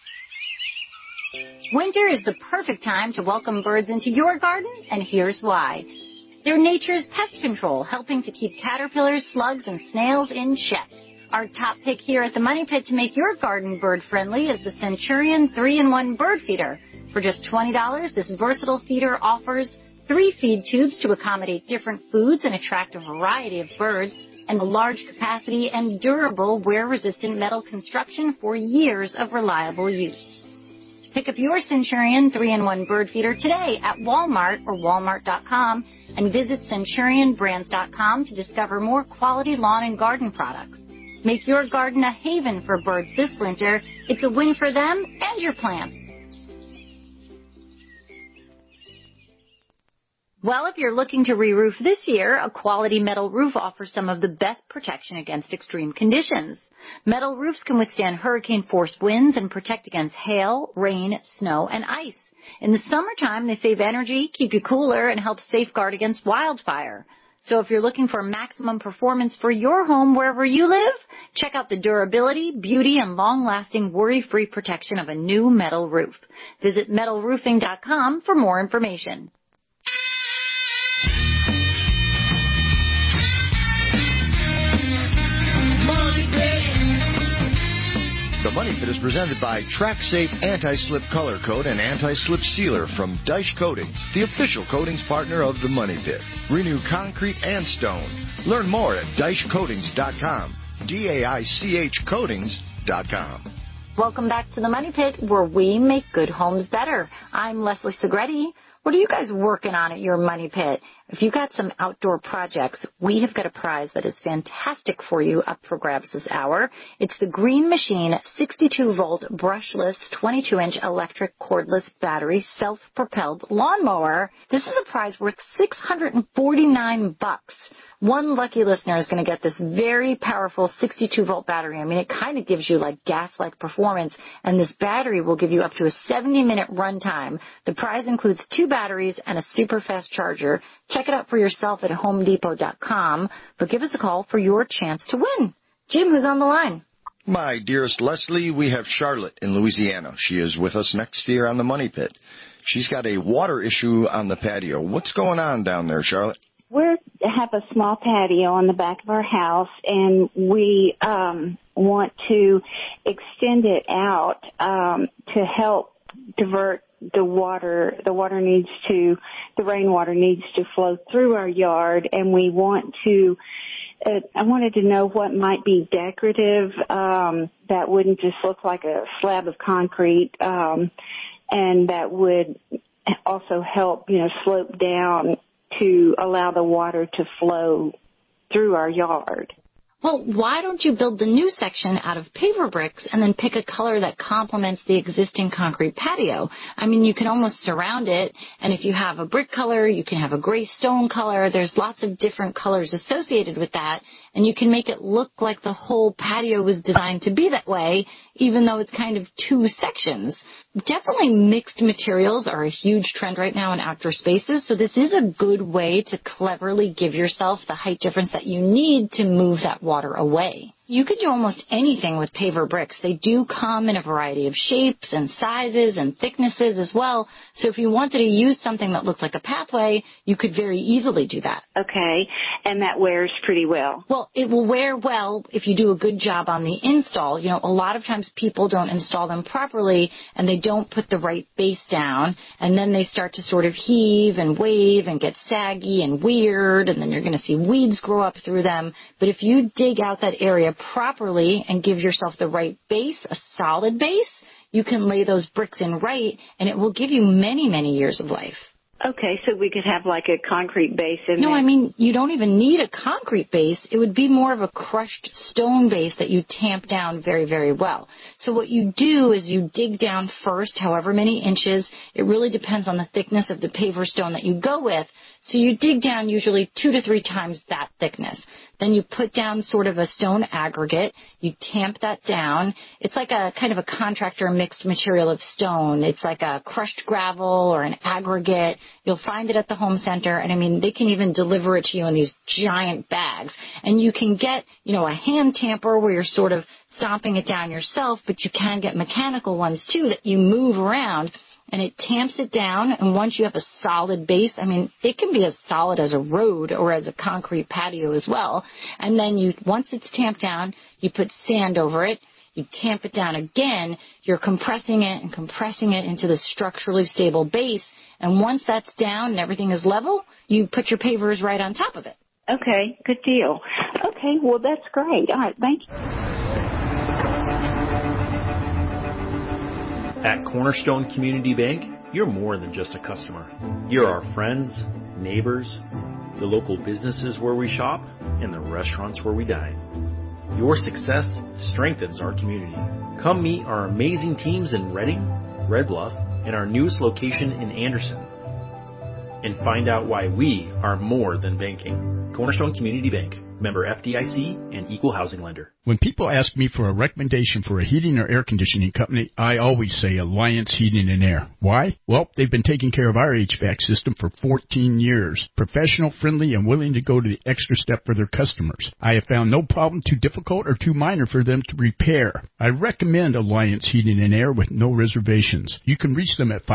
Winter is the perfect time to welcome birds into your garden, and here's why. They're nature's pest control, helping to keep caterpillars, slugs, and snails in check. Our top pick here at the Money Pit to make your garden bird-friendly is the Centurion 3-in-1 Bird Feeder. For just $20, this versatile feeder offers 3 feed tubes to accommodate different foods and attract a variety of birds, and a large capacity and durable wear-resistant metal construction for years of reliable use. Pick up your Centurion 3-in-1 Bird Feeder today at Walmart or Walmart.com and visit CenturionBrands.com to discover more quality lawn and garden products. Make your garden a haven for birds this winter. It's a win for them and your plants. Well, if you're looking to re-roof this year, a quality metal roof offers some of the best protection against extreme conditions. Metal roofs can withstand hurricane-force winds and protect against hail, rain, snow, and ice. In the summertime, they save energy, keep you cooler, and help safeguard against wildfire. So if you're looking for maximum performance for your home wherever you live, check out the durability, beauty, and long-lasting worry-free protection of a new metal roof. Visit metalroofing.com for more information. The Money Pit is presented by TrackSafe Anti-Slip Color Coat and Anti-Slip Sealer from Dyche Coatings, the official coatings partner of the Money Pit. Renew concrete and stone. Learn more at DycheCoatings.com. DAICH Coatings.com. Welcome back to the Money Pit, where we make good homes better. I'm Leslie Segretti. What are you guys working on at your Money Pit? If you got some outdoor projects, we have got a prize that is fantastic for you up for grabs this hour. It's the Green Machine 62-volt brushless 22-inch electric cordless battery self-propelled lawnmower. This is a prize worth $649. One lucky listener is going to get this very powerful 62-volt battery. I mean, it kind of gives you like gas-like performance, and this battery will give you up to a 70-minute run time. The prize includes 2 batteries and a super fast charger. Check it out for yourself at HomeDepot.com, but give us a call for your chance to win. Jim, who's on the line? My dearest Leslie, we have Charlotte in Louisiana. She is with us next year on the Money Pit. She's got a water issue on the patio. What's going on down there, Charlotte? We have a small patio on the back of our house, and we want to extend it out to help divert the water. The rainwater needs to flow through our yard, and we want to. I wanted to know what might be decorative that wouldn't just look like a slab of concrete, and that would also help, slope down to allow the water to flow through our yard. Well, why don't you build the new section out of paver bricks and then pick a color that complements the existing concrete patio? I mean, you can almost surround it, and if you have a brick color, you can have a gray stone color. There's lots of different colors associated with that, and you can make it look like the whole patio was designed to be that way, even though it's kind of 2 sections. Definitely mixed materials are a huge trend right now in outdoor spaces, so this is a good way to cleverly give yourself the height difference that you need to move that water away. You could do almost anything with paver bricks. They do come in a variety of shapes and sizes and thicknesses as well. So if you wanted to use something that looked like a pathway, you could very easily do that. Okay, and that wears pretty well. Well, it will wear well if you do a good job on the install. You know, a lot of times people don't install them properly and they don't put the right base down, and then they start to sort of heave and wave and get saggy and weird, and then you're going to see weeds grow up through them. But if you dig out that area properly and give yourself the right base, a solid base, you can lay those bricks in right, and it will give you many, many years of life. Okay, so we could have like a concrete base in there. No, I mean, you don't even need a concrete base. It would be more of a crushed stone base that you tamp down very, very well. So what you do is you dig down first, however many inches. It really depends on the thickness of the paver stone that you go with. So you dig down usually 2 to 3 times that thickness. Then you put down sort of a stone aggregate. You tamp that down. It's like a kind of a contractor mixed material of stone. It's like a crushed gravel or an aggregate. You'll find it at the home center. And, I mean, they can even deliver it to you in these giant bags. And you can get, you know, a hand tamper where you're sort of stomping it down yourself, but you can get mechanical ones, too, that you move around. And it tamps it down, and once you have a solid base, I mean, it can be as solid as a road or as a concrete patio as well. And then once it's tamped down, you put sand over it, you tamp it down again, you're compressing it and compressing it into the structurally stable base. And once that's down and everything is level, you put your pavers right on top of it. Okay, good deal. Okay, well, that's great. All right, thank you. At Cornerstone Community Bank, you're more than just a customer. You're our friends, neighbors, the local businesses where we shop, and the restaurants where we dine. Your success strengthens our community. Come meet our amazing teams in Reading, Red Bluff, and our newest location in Anderson. And find out why we are more than banking. Cornerstone Community Bank, member FDIC and equal housing lender. When people ask me for a recommendation for a heating or air conditioning company, I always say Alliance Heating and Air. Why? Well, they've been taking care of our HVAC system for 14 years. Professional, friendly, and willing to go to the extra step for their customers. I have found no problem too difficult or too minor for them to repair. I recommend Alliance Heating and Air with no reservations. You can reach them at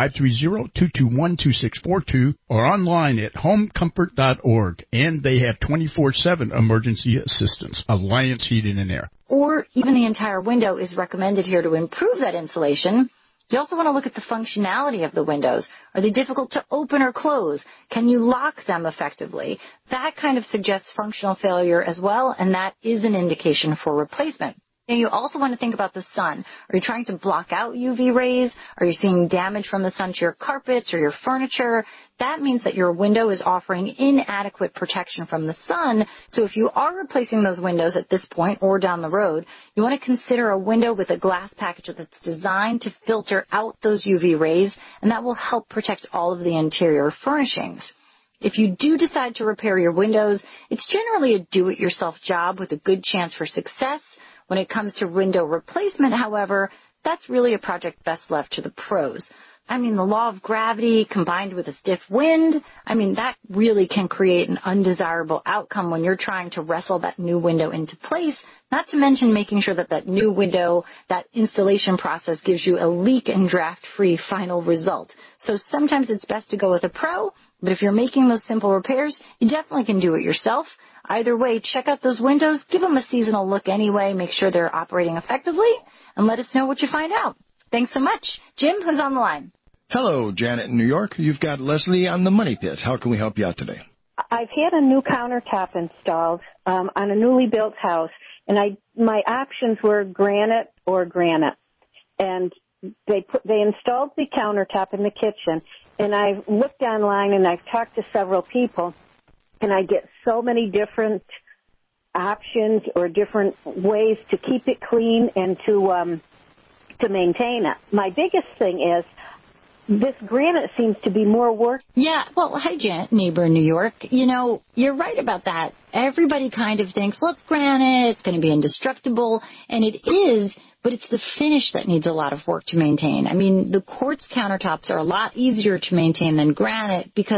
530-221-2642 or online at homecomfort.org. And they have 24/7 emergency assistance. Alliance Heating and Air. Or even the entire window is recommended here to improve that insulation. You also want to look at the functionality of the windows. Are they difficult to open or close? Can you lock them effectively? That kind of suggests functional failure as well, and that is an indication for replacement. And you also want to think about the sun. Are you trying to block out UV rays? Are you seeing damage from the sun to your carpets or your furniture? That means that your window is offering inadequate protection from the sun. So if you are replacing those windows at this point or down the road, you want to consider a window with a glass package that's designed to filter out those UV rays, and that will help protect all of the interior furnishings. If you do decide to repair your windows, it's generally a do-it-yourself job with a good chance for success. When it comes to window replacement, however, that's really a project best left to the pros. I mean, the law of gravity combined with a stiff wind, I mean, that really can create an undesirable outcome when you're trying to wrestle that new window into place, not to mention making sure that that new window, that installation process gives you a leak and draft-free final result. So sometimes it's best to go with a pro, but if you're making those simple repairs, you definitely can do it yourself. Either way, check out those windows, give them a seasonal look anyway, make sure they're operating effectively, and let us know what you find out. Thanks so much. Jim, who's on the line? Hello, Janet in New York. You've got Leslie on the Money Pit. How can we help you out today? I've had a new countertop installed on a newly built house, and my options were granite or granite. And they installed the countertop in the kitchen, and I've looked online and I've talked to several people, and I get so many different options or different ways to keep it clean and to maintain it. My biggest thing is this granite seems to be more work. Yeah, well, hi, Janet, neighbor in New York. You know, you're right about that. Everybody kind of thinks, well, it's granite, it's going to be indestructible, and it is, but it's the finish that needs a lot of work to maintain. I mean, the quartz countertops are a lot easier to maintain than granite because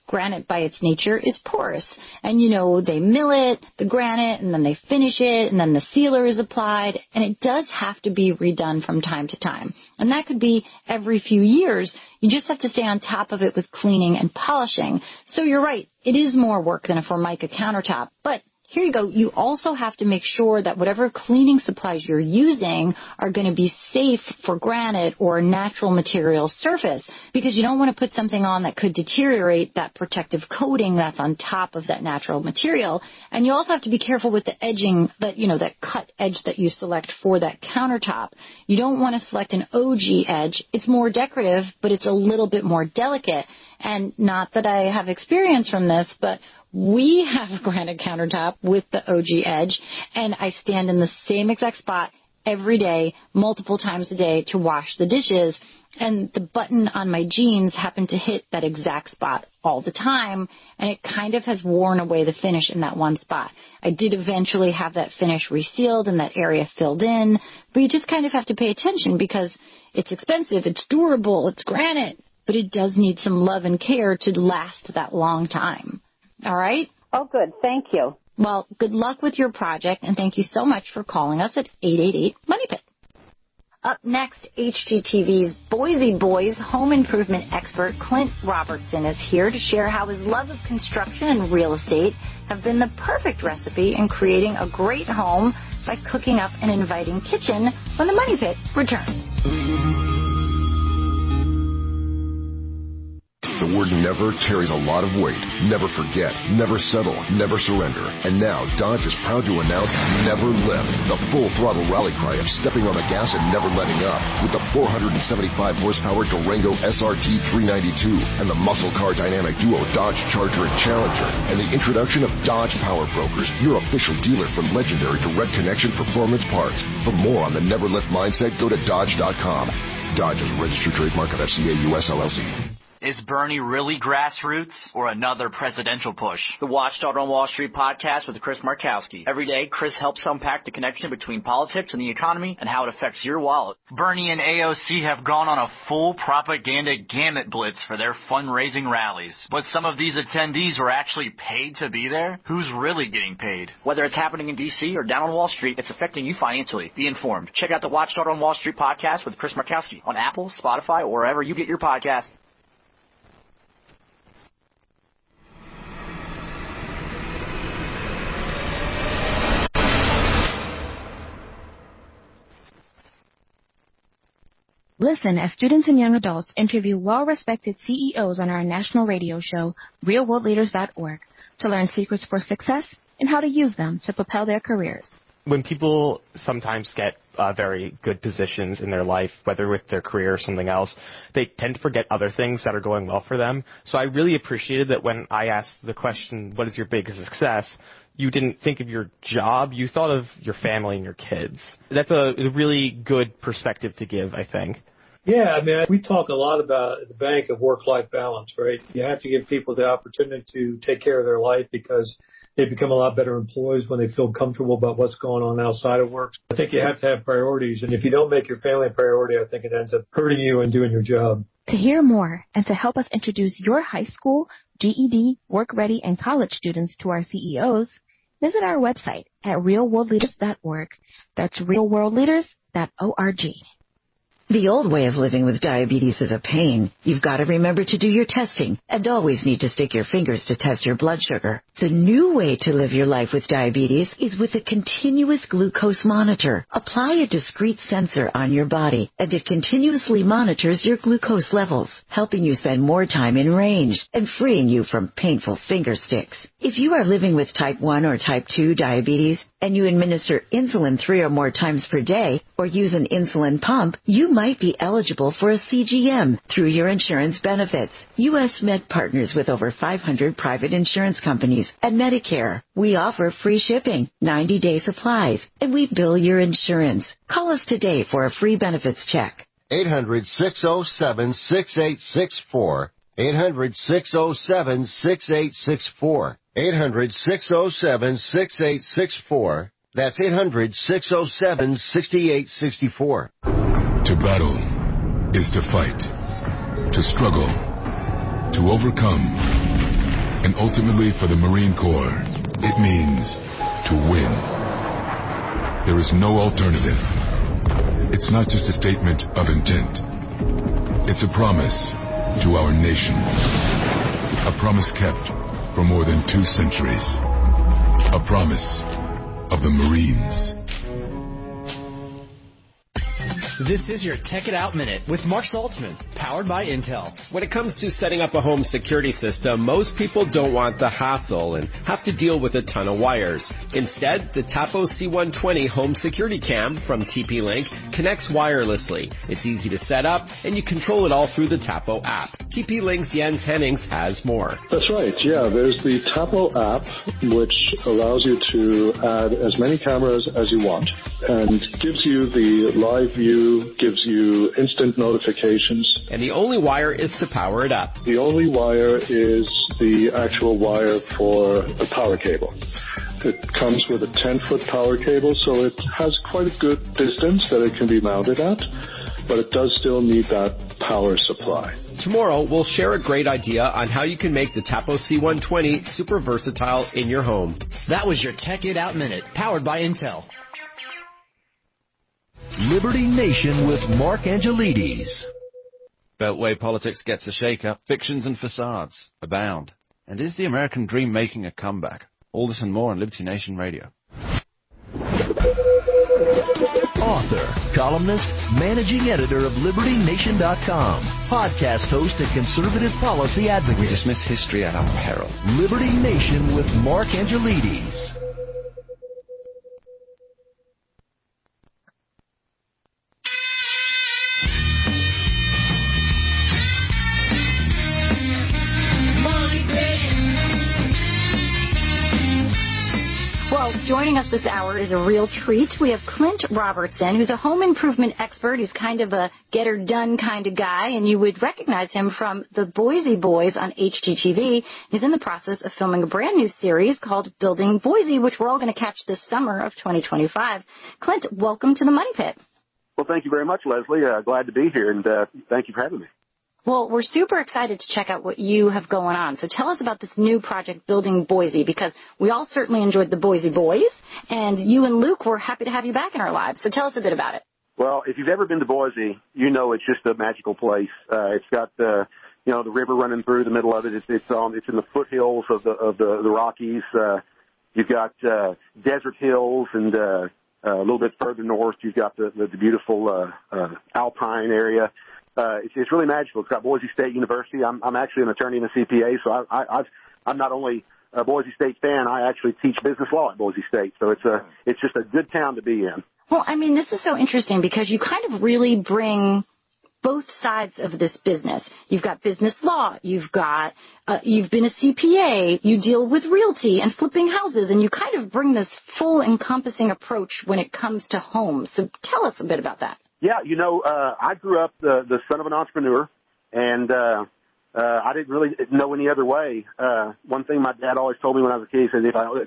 Granite by its nature is porous. And, they mill it, the granite, and then they finish it, and then the sealer is applied, and it does have to be redone from time to time. And that could be every few years. You just have to stay on top of it with cleaning and polishing. So you're right, it is more work than a Formica countertop, but here you go. You also have to make sure that whatever cleaning supplies you're using are going to be safe for granite or a natural material surface, because you don't want to put something on that could deteriorate that protective coating that's on top of that natural material. And you also have to be careful with the edging, that cut edge that you select for that countertop. You don't want to select an OG edge. It's more decorative, but it's a little bit more delicate. And not that I have experience from this, but we have a granite countertop with the OG edge, and I stand in the same exact spot every day, multiple times a day to wash the dishes, and the button on my jeans happened to hit that exact spot all the time, and it kind of has worn away the finish in that one spot. I did eventually have that finish resealed and that area filled in, but you just kind of have to pay attention because it's expensive, it's durable, it's granite, but it does need some love and care to last that long time. All right? Oh, good. Thank you. Well, good luck with your project, and thank you so much for calling us at 888-MONEYPIT. Up next, HGTV's Boise Boys home improvement expert Clint Robertson is here to share how his love of construction and real estate have been the perfect recipe in creating a great home by cooking up an inviting kitchen when the Money Pit returns. The word never carries a lot of weight. Never forget, never settle, never surrender. And now, Dodge is proud to announce Never Lift, the full-throttle rally cry of stepping on the gas and never letting up. With the 475-horsepower Durango SRT 392 and the muscle car dynamic duo Dodge Charger and Challenger, and the introduction of Dodge Power Brokers, your official dealer for legendary direct connection performance parts. For more on the Never Lift mindset, go to Dodge.com. Dodge is a registered trademark of FCA US LLC. Is Bernie really grassroots or another presidential push? The Watchdog on Wall Street podcast with Chris Markowski. Every day, Chris helps unpack the connection between politics and the economy and how it affects your wallet. Bernie and AOC have gone on a full propaganda gamut blitz for their fundraising rallies. But some of these attendees were actually paid to be there? Who's really getting paid? Whether it's happening in D.C. or down on Wall Street, it's affecting you financially. Be informed. Check out the Watchdog on Wall Street podcast with Chris Markowski on Apple, Spotify, or wherever you get your podcasts. Listen as students and young adults interview well-respected CEOs on our national radio show, RealWorldLeaders.org, to learn secrets for success and how to use them to propel their careers. When people sometimes get very good positions in their life, whether with their career or something else, they tend to forget other things that are going well for them. So I really appreciated that when I asked the question, what is your biggest success, you didn't think of your job, you thought of your family and your kids. That's a really good perspective to give, I think. Yeah, I mean, we talk a lot about at the bank of work-life balance, right? You have to give people the opportunity to take care of their life because they become a lot better employees when they feel comfortable about what's going on outside of work. I think you have to have priorities, and if you don't make your family a priority, I think it ends up hurting you and doing your job. To hear more and to help us introduce your high school, GED, work-ready, and college students to our CEOs, visit our website at realworldleaders.org. That's realworldleaders.org. The old way of living with diabetes is a pain. You've got to remember to do your testing and always need to stick your fingers to test your blood sugar. The new way to live your life with diabetes is with a continuous glucose monitor. Apply a discrete sensor on your body, and it continuously monitors your glucose levels, helping you spend more time in range and freeing you from painful finger sticks. If you are living with type 1 or type 2 diabetes and you administer insulin 3 or more times per day or use an insulin pump, you might be eligible for a CGM through your insurance benefits. U.S. Med partners with over 500 private insurance companies and Medicare. We offer free shipping, 90-day supplies, and we bill your insurance. Call us today for a free benefits check. 800-607-6864. 800-607-6864. 800-607-6864. That's 800-607-6864. To battle is to fight. To struggle to overcome. And ultimately for the Marine Corps, it means to win. There is no alternative. It's not just a statement of intent. It's a promise to our nation. A promise kept for more than 2 centuries. A promise of the Marines. This is your Tech It Out Minute with Mark Saltzman, powered by Intel. When it comes to setting up a home security system, most people don't want the hassle and have to deal with a ton of wires. Instead, the Tapo C120 home security cam from TP-Link connects wirelessly. It's easy to set up, and you control it all through the Tapo app. TP-Link's Jens Hennings has more. That's right, yeah. There's the Tapo app, which allows you to add as many cameras as you want and gives you the live view, gives you instant notifications. And the only wire is to power it up. The only wire is the actual wire for the power cable. It comes with a 10-foot power cable, so it has quite a good distance that it can be mounted at, but it does still need that power supply. Tomorrow, we'll share a great idea on how you can make the Tapo C120 super versatile in your home. That was your Tech It Out Minute, powered by Intel. Liberty Nation with Mark Angelides. Beltway politics gets a shake-up. Fictions and facades abound. And is the American dream making a comeback? All this and more on Liberty Nation Radio. Author, columnist, managing editor of LibertyNation.com, podcast host and conservative policy advocate. We dismiss history at our peril. Liberty Nation with Mark Angelides. Well, joining us this hour is a real treat. We have Clint Robertson, who's a home improvement expert. He's kind of a get-her-done kind of guy, and you would recognize him from the Boise Boys on HGTV. He's in the process of filming a brand new series called Building Boise, which we're all going to catch this summer of 2025. Clint, welcome to the Money Pit. Well, thank you very much, Leslie. Glad to be here, and thank you for having me. Well, we're super excited to check out what you have going on. So tell us about this new project, Building Boise, because we all certainly enjoyed the Boise Boys, and you and Luke were happy to have you back in our lives. So tell us a bit about it. Well, if you've ever been to Boise, you know it's just a magical place. It's got the river running through the middle of it. It's in the foothills of the Rockies. You've got desert hills, and a little bit further north, you've got the beautiful alpine area. It's really magical. It's got Boise State University. I'm actually an attorney and a CPA, so I'm not only a Boise State fan, I actually teach business law at Boise State. So it's just a good town to be in. Well, I mean, this is so interesting because you kind of really bring both sides of this business. You've got business law, you've been a CPA, you deal with realty and flipping houses, and you kind of bring this full encompassing approach when it comes to homes. So tell us a bit about that. Yeah, I grew up the son of an entrepreneur, and I didn't really know any other way. One thing my dad always told me when I was a kid, he said,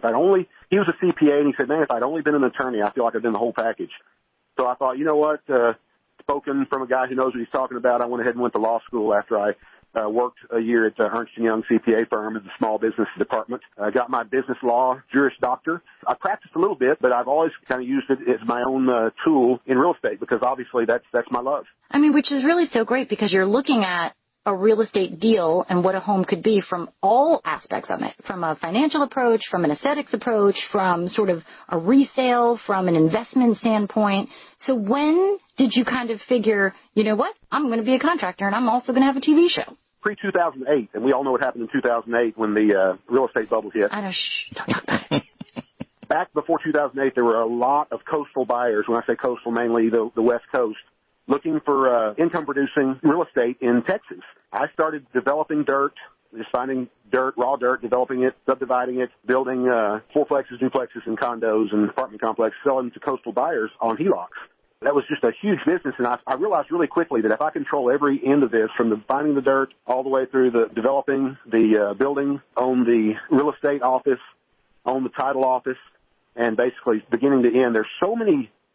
he was a CPA, and he said, man, if I'd only been an attorney, I feel like I'd been the whole package. So I thought, you know what, spoken from a guy who knows what he's talking about, I went ahead and went to law school after I worked a year at Ernst & Young CPA firm in the small business department. I got my business law Juris Doctor. I practiced a little bit, but I've always kind of used it as my own tool in real estate because obviously that's my love. I mean, which is really so great because you're looking at a real estate deal and what a home could be from all aspects of it, from a financial approach, from an aesthetics approach, from sort of a resale, from an investment standpoint. So when did you kind of figure, you know what, I'm going to be a contractor and I'm also going to have a TV show? Pre-2008, and we all know what happened in 2008 when the real estate bubble hit. I know, don't talk about it. Back before 2008, there were a lot of coastal buyers, when I say coastal, mainly the West Coast, looking for income-producing real estate in Texas. I started developing dirt, just finding dirt, raw dirt, developing it, subdividing it, building fourplexes, duplexes, and condos and apartment complexes, selling to coastal buyers on HELOCs. That was just a huge business, and I realized really quickly that if I control every end of this, from the finding the dirt all the way through the developing, the building, own the real estate office, own the title office, and basically beginning to end, there's so many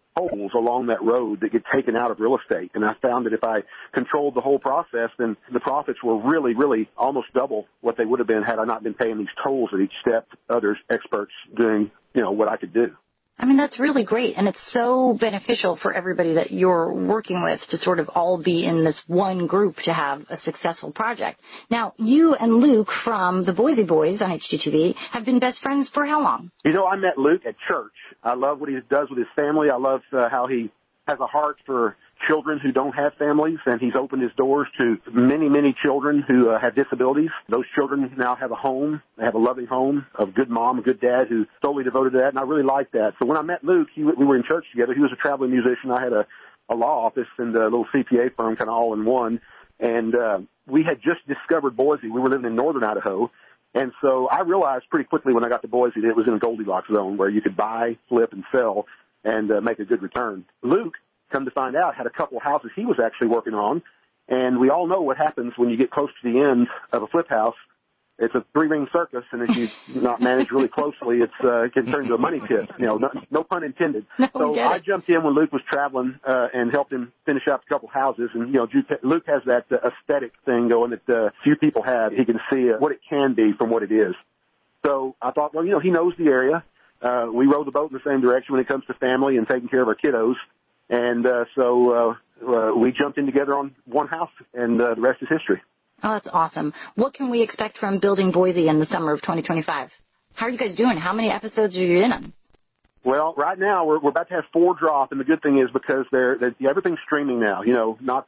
holes along that road that get taken out of real estate. And I found that if I controlled the whole process, then the profits were really, really almost double what they would have been had I not been paying these tolls at each step, others experts doing, what I could do. I mean, that's really great, and it's so beneficial for everybody that you're working with to sort of all be in this one group to have a successful project. Now, you and Luke from the Boise Boys on HGTV have been best friends for how long? I met Luke at church. I love what he does with his family. I love how he has a heart for children who don't have families, and he's opened his doors to many, many children who have disabilities. Those children now have a home. They have a loving home, a good mom, a good dad who's solely devoted to that, and I really like that. So when I met Luke, we were in church together. He was a traveling musician. I had a law office and a little CPA firm kind of all in one, and we had just discovered Boise. We were living in northern Idaho, and so I realized pretty quickly when I got to Boise that it was in a Goldilocks zone where you could buy, flip, and sell and make a good return. Luke, come to find out, had a couple of houses he was actually working on, and we all know what happens when you get close to the end of a flip house. It's a three-ring circus, and if you not manage really closely, it can turn into a money pit. No pun intended. So I jumped in when Luke was traveling and helped him finish up a couple houses. And Luke has that aesthetic thing going that few people have. He can see what it can be from what it is. So I thought, well, he knows the area. We row the boat in the same direction when it comes to family and taking care of our kiddos. And so we jumped in together on one house, and the rest is history. Oh, that's awesome. What can we expect from Building Boise in the summer of 2025? How are you guys doing? How many episodes are you in on? Well, right now we're about to have 4 drop, and the good thing is because everything's streaming now. Not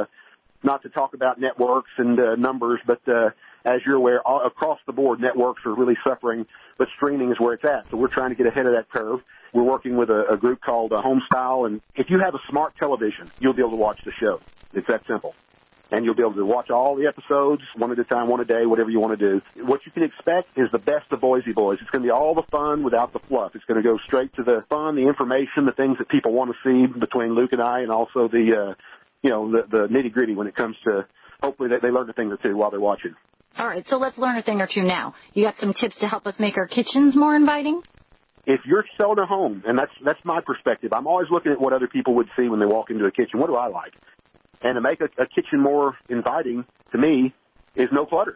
to talk about networks and numbers, but as you're aware, across the board, networks are really suffering, but streaming is where it's at. So we're trying to get ahead of that curve. We're working with a group called Homestyle, and if you have a smart television, you'll be able to watch the show. It's that simple. And you'll be able to watch all the episodes, one at a time, one a day, whatever you want to do. What you can expect is the best of Boise Boys. It's going to be all the fun without the fluff. It's going to go straight to the fun, the information, the things that people want to see between Luke and I, and also the nitty-gritty when it comes to hopefully they learn a thing or two while they're watching. All right, so let's learn a thing or two now. You got some tips to help us make our kitchens more inviting? If you're selling a home, and that's my perspective, I'm always looking at what other people would see when they walk into a kitchen. What do I like? And to make a kitchen more inviting, to me, is no clutter.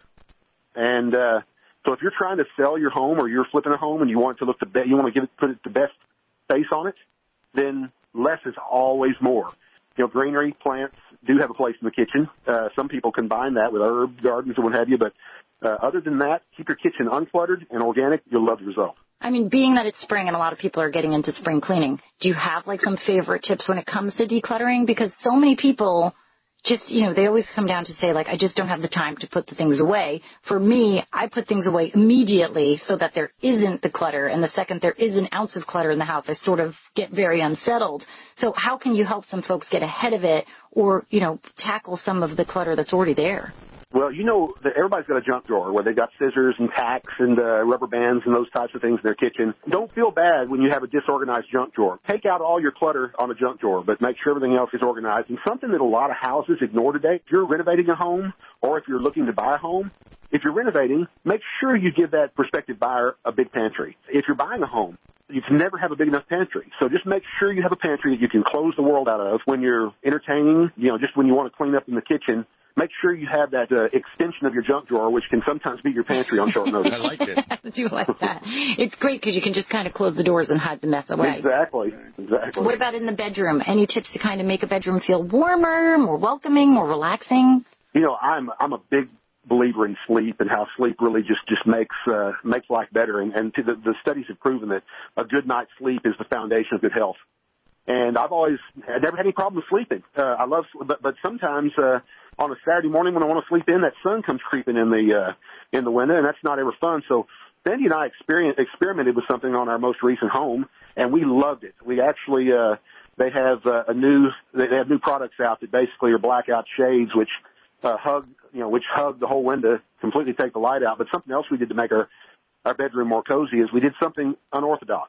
And so if you're trying to sell your home or you're flipping a home and you want it to look you want to put it the best face on it, then less is always more. Greenery, plants do have a place in the kitchen. Some people combine that with herb gardens or what have you, but other than that, keep your kitchen uncluttered and organic. You'll love the result. I mean, being that it's spring and a lot of people are getting into spring cleaning, do you have some favorite tips when it comes to decluttering? Because so many people just, they always come down to say, I just don't have the time to put the things away. For me, I put things away immediately so that there isn't the clutter. And the second there is an ounce of clutter in the house, I sort of get very unsettled. So how can you help some folks get ahead of it or, tackle some of the clutter that's already there? Well, that everybody's got a junk drawer where they've got scissors and tacks and rubber bands and those types of things in their kitchen. Don't feel bad when you have a disorganized junk drawer. Take out all your clutter on a junk drawer, but make sure everything else is organized. And something that a lot of houses ignore today, if you're renovating a home or if you're looking to buy a home, if you're renovating, make sure you give that prospective buyer a big pantry. If you're buying a home, you can never have a big enough pantry. So just make sure you have a pantry that you can close the world out of when you're entertaining, just when you want to clean up in the kitchen. Make sure you have that extension of your junk drawer, which can sometimes be your pantry on short notice. I like it. I do like that. It's great because you can just kind of close the doors and hide the mess away. Exactly. What about in the bedroom? Any tips to kind of make a bedroom feel warmer, more welcoming, more relaxing? I'm a big believer in sleep and how sleep really just makes life better. And the studies have proven that a good night's sleep is the foundation of good health. And I've never had any problem sleeping. I love, but sometimes on a Saturday morning when I want to sleep in, that sun comes creeping in the window, and that's not ever fun. So Cindy and I experimented with something on our most recent home, and we loved it. We actually they have new products out that basically are blackout shades, which hug the whole window, completely take the light out. But something else we did to make our bedroom more cozy is we did something unorthodox.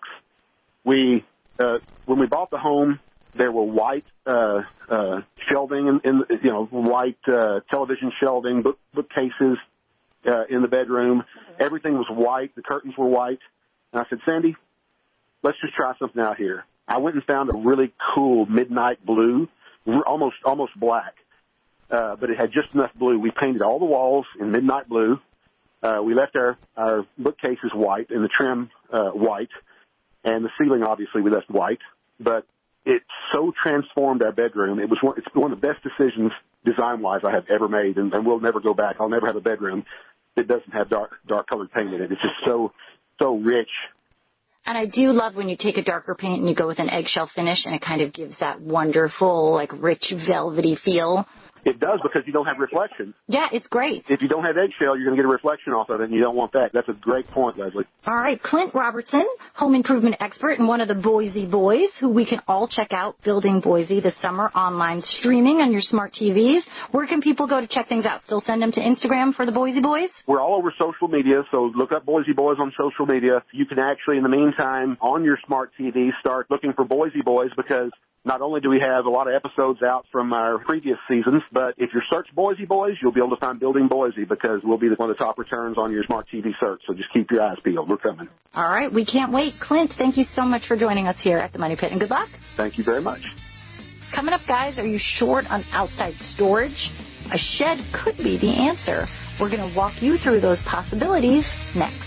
When we bought the home, there were white shelving white television shelving, bookcases in the bedroom. Everything was white. The curtains were white. And I said, Sandy, let's just try something out here. I went and found a really cool midnight blue, almost black, but it had just enough blue. We painted all the walls in midnight blue. We left our bookcases white and the trim white, and the ceiling obviously we left white. But it so transformed our bedroom. It's one of the best decisions design-wise I have ever made, and we'll never go back. I'll never have a bedroom that doesn't have dark colored paint in it. It's just so rich. And I do love when you take a darker paint and you go with an eggshell finish, and it kind of gives that wonderful, like, rich, velvety feel. It does, because you don't have reflection. Yeah, it's great. If you don't have eggshell, you're going to get a reflection off of it, and you don't want that. That's a great point, Leslie. All right, Clint Robertson, home improvement expert and one of the Boise Boys, who we can all check out Building Boise this summer online streaming on your smart TVs. Where can people go to check things out? Still send them to Instagram for the Boise Boys? We're all over social media, so look up Boise Boys on social media. You can actually, in the meantime, on your smart TV, start looking for Boise Boys, because not only do we have a lot of episodes out from our previous seasons, but if you search Boise Boys, you'll be able to find Building Boise, because we'll be one of the top returns on your smart TV search. So just keep your eyes peeled. We're coming. All right. We can't wait. Clint, thank you so much for joining us here at the Money Pit, and good luck. Thank you very much. Coming up, guys, are you short on outside storage? A shed could be the answer. We're going to walk you through those possibilities next.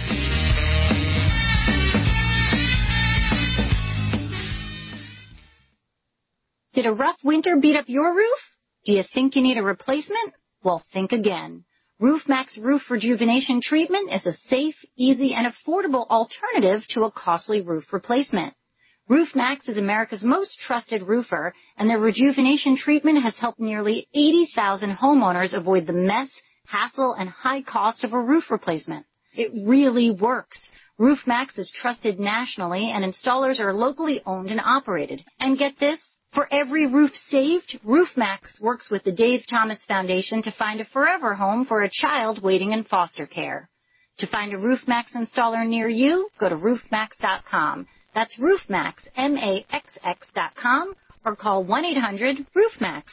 Did a rough winter beat up your roof? Do you think you need a replacement? Well, think again. RoofMax Roof Rejuvenation Treatment is a safe, easy, and affordable alternative to a costly roof replacement. RoofMax is America's most trusted roofer, and their rejuvenation treatment has helped nearly 80,000 homeowners avoid the mess, hassle, and high cost of a roof replacement. It really works. RoofMax is trusted nationally, and installers are locally owned and operated. And get this, for every roof saved, RoofMax works with the Dave Thomas Foundation to find a forever home for a child waiting in foster care. To find a RoofMax installer near you, go to roofmax.com. That's RoofMax, MAXX.com, or call 1-800-RoofMax.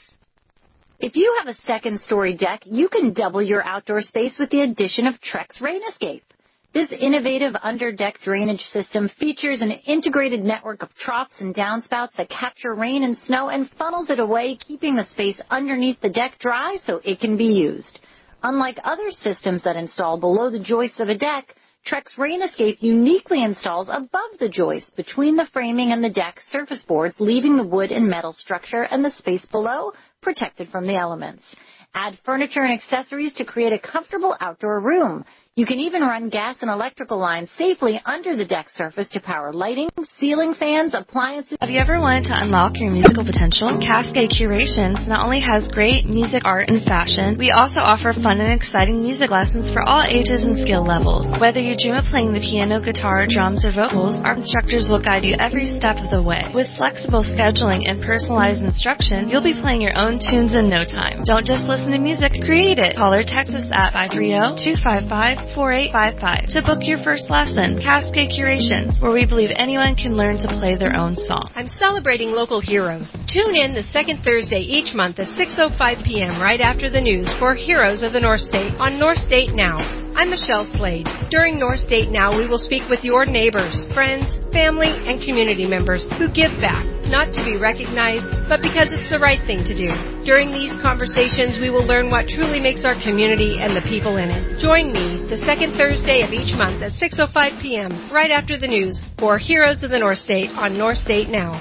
If you have a second-story deck, you can double your outdoor space with the addition of Trex Rain Escape. This innovative under-deck drainage system features an integrated network of troughs and downspouts that capture rain and snow and funnels it away, keeping the space underneath the deck dry so it can be used. Unlike other systems that install below the joists of a deck, Trex Rain Escape uniquely installs above the joist between the framing and the deck surface boards, leaving the wood and metal structure and the space below protected from the elements. Add furniture and accessories to create a comfortable outdoor room. You can even run gas and electrical lines safely under the deck surface to power lighting, ceiling fans, appliances. Have you ever wanted to unlock your musical potential? Cascade Curations not only has great music, art, and fashion, we also offer fun and exciting music lessons for all ages and skill levels. Whether you dream of playing the piano, guitar, drums, or vocals, our instructors will guide you every step of the way. With flexible scheduling and personalized instruction, you'll be playing your own tunes in no time. Don't just listen to music, create it. Call or text us at 530-255-4855 to book your first lesson. Cascade Curations, where we believe anyone can learn to play their own song. I'm celebrating local heroes. Tune in the second Thursday each month at 6:05 p.m. right after the news for Heroes of the North State on North State Now. I'm Michelle Slade. During North State Now, we will speak with your neighbors, friends, family, and community members who give back, not to be recognized, but because it's the right thing to do. During these conversations, we will learn what truly makes our community and the people in it. Join me the second Thursday of each month at 6:05 p.m. right after the news for Heroes of the North State on North State Now.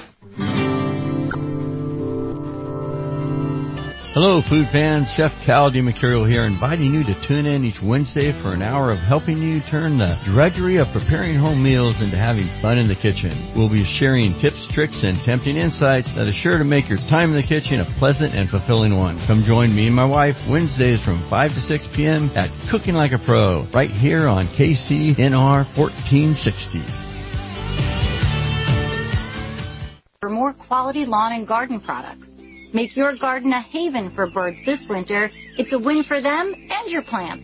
Hello, food fans. Chef Cal DiMercurio here, inviting you to tune in each Wednesday for an hour of helping you turn the drudgery of preparing home meals into having fun in the kitchen. We'll be sharing tips, tricks, and tempting insights that are sure to make your time in the kitchen a pleasant and fulfilling one. Come join me and my wife Wednesdays from 5 to 6 p.m. at Cooking Like a Pro, right here on KCNR 1460. For more quality lawn and garden products. Make your garden a haven for birds this winter. It's a win for them and your plants.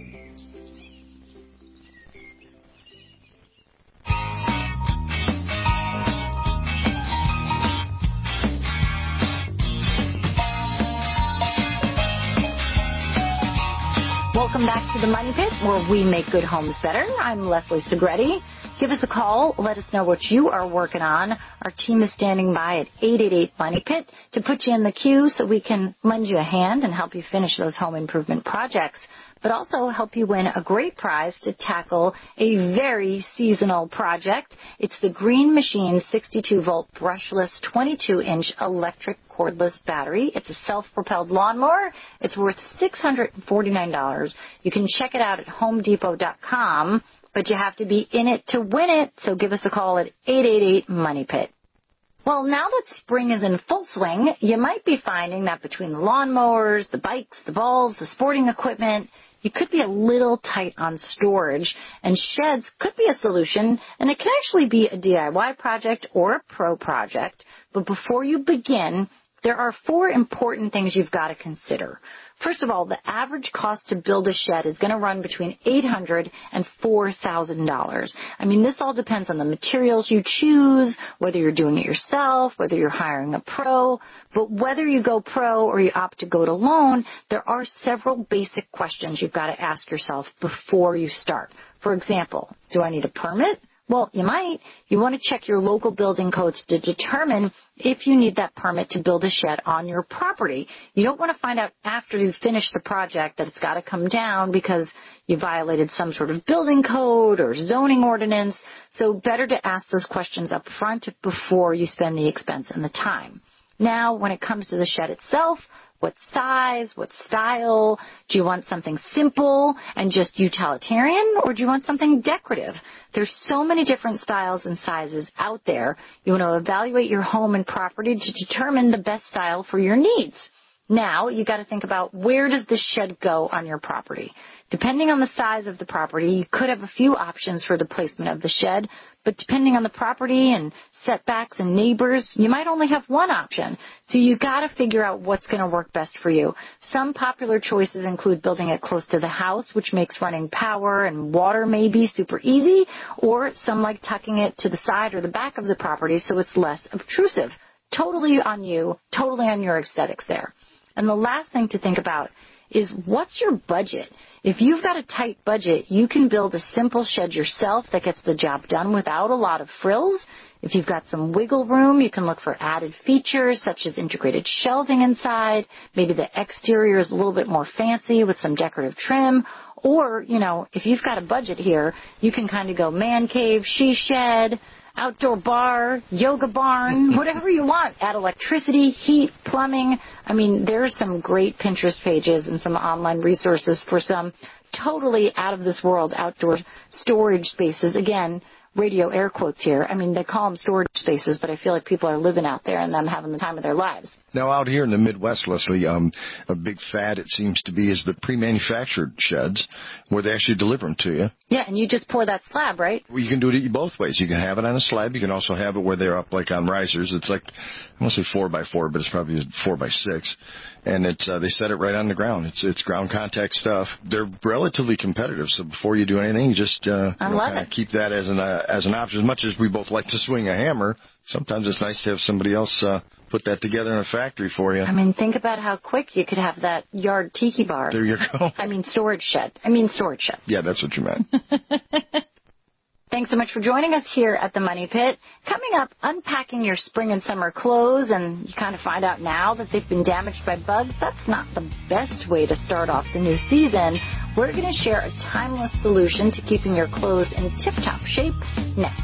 Welcome back to the Money Pit, where we make good homes better. I'm Leslie Segretti. Give us a call. Let us know what you are working on. Our team is standing by at 888-MONEY-PIT to put you in the queue so we can lend you a hand and help you finish those home improvement projects, but also help you win a great prize to tackle a very seasonal project. It's the Green Machine 62-volt brushless 22-inch electric cordless battery. It's a self-propelled lawnmower. It's worth $649. You can check it out at HomeDepot.com, but you have to be in it to win it, so give us a call at 888-MONEY-PIT. Well, now that spring is in full swing, you might be finding that between the lawnmowers, the bikes, the balls, the sporting equipment, you could be a little tight on storage, and sheds could be a solution, and it can actually be a DIY project or a pro project. But before you begin, there are 4 important things you've got to consider. First of all, the average cost to build a shed is going to run between $800 and $4,000. I mean, this all depends on the materials you choose, whether you're doing it yourself, whether you're hiring a pro. But whether you go pro or you opt to go it alone, there are several basic questions you've got to ask yourself before you start. For example, do I need a permit? Well, you might. You want to check your local building codes to determine if you need that permit to build a shed on your property. You don't want to find out after you finish the project that it's got to come down because you violated some sort of building code or zoning ordinance. So better to ask those questions up front before you spend the expense and the time. Now, when it comes to the shed itself, what size, what style? Do you want something simple and just utilitarian, or do you want something decorative? There's so many different styles and sizes out there. You want to evaluate your home and property to determine the best style for your needs. Now, you got to think about where does this shed go on your property. Depending on the size of the property, you could have a few options for the placement of the shed, but depending on the property and setbacks and neighbors, you might only have one option. So you got to figure out what's going to work best for you. Some popular choices include building it close to the house, which makes running power and water maybe super easy, or some like tucking it to the side or the back of the property so it's less obtrusive. Totally on you, totally on your aesthetics there. And the last thing to think about is what's your budget? If you've got a tight budget, you can build a simple shed yourself that gets the job done without a lot of frills. If you've got some wiggle room, you can look for added features such as integrated shelving inside. Maybe the exterior is a little bit more fancy with some decorative trim. Or, you know, if you've got a budget here, you can kind of go man cave, she shed, outdoor bar, yoga barn, whatever you want. Add electricity, heat, plumbing. I mean, there's some great Pinterest pages and some online resources for some totally out-of-this-world outdoor storage spaces. Again, radio air quotes here. I mean, they call them storage spaces, but I feel like people are living out there and them having the time of their lives. Now, out here in the Midwest, Leslie, a big fad, it seems to be, is the pre-manufactured sheds where they actually deliver them to you. Yeah, and you just pour that slab, right? Well, you can do it both ways. You can have it on a slab. You can also have it where they're up like on risers. It's like, I won't say 4x4, but it's probably 4x6. And it's they set it right on the ground. It's ground contact stuff. They're relatively competitive, so before you do anything, you just kind of keep that as an option. As much as we both like to swing a hammer, sometimes it's nice to have somebody else put that together in a factory for you. I mean, think about how quick you could have that yard tiki bar. There you go. Storage shed. Yeah, that's what you meant. Thanks so much for joining us here at the Money Pit. Coming up, unpacking your spring and summer clothes, and you kind of find out now that they've been damaged by bugs. That's not the best way to start off the new season. We're going to share a timeless solution to keeping your clothes in tip-top shape next.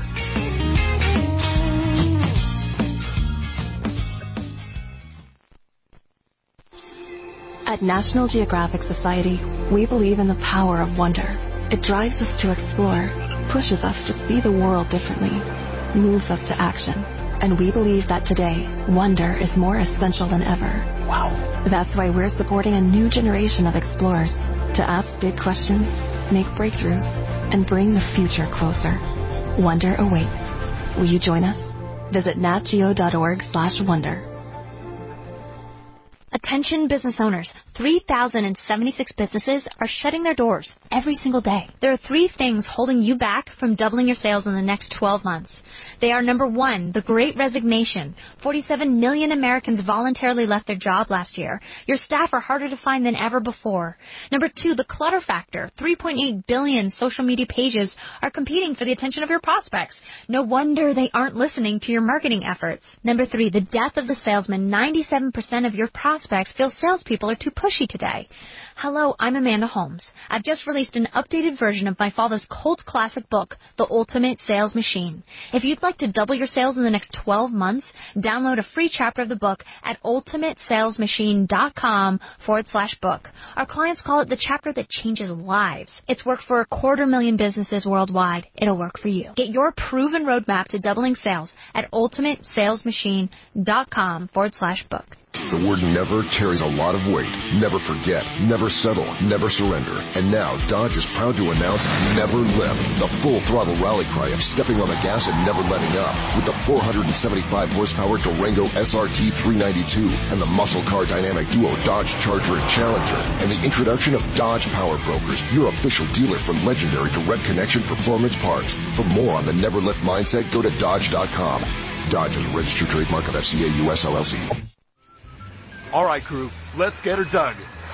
At National Geographic Society, we believe in the power of wonder. It drives us to explore, pushes us to see the world differently, moves us to action. And we believe that today, wonder is more essential than ever. Wow. That's why we're supporting a new generation of explorers to ask big questions, make breakthroughs, and bring the future closer. Wonder awaits. Will you join us? Visit natgeo.org/wonder. A Attention business owners, 3,076 businesses are shutting their doors every single day. There are 3 things holding you back from doubling your sales in the next 12 months. They are, number 1, the Great Resignation. 47 million Americans voluntarily left their job last year. Your staff are harder to find than ever before. Number 2, the clutter factor. 3.8 billion social media pages are competing for the attention of your prospects. No wonder they aren't listening to your marketing efforts. Number 3, the death of the salesman. 97% of your prospects feel salespeople are too pushy today. Hello, I'm Amanda Holmes. I've just released an updated version of my father's cult classic book, The Ultimate Sales Machine. If you'd like to double your sales in the next 12 months, download a free chapter of the book at ultimatesalesmachine.com/book. Our clients call it the chapter that changes lives. It's worked for 250,000 businesses worldwide. It'll work for you. Get your proven roadmap to doubling sales at ultimatesalesmachine.com/book. The word never carries a lot of weight. Never forget, never settle, never surrender. And now Dodge is proud to announce Never Lift, the full throttle rally cry of stepping on the gas and never letting up. With the 475 horsepower Durango SRT 392 and the muscle car dynamic duo Dodge Charger and Challenger, and the introduction of Dodge Power Brokers, your official dealer for legendary direct connection performance parts. For more on the Never Lift mindset, go to Dodge.com. Dodge is a registered trademark of FCA US LLC. All right, crew, let's get her dug.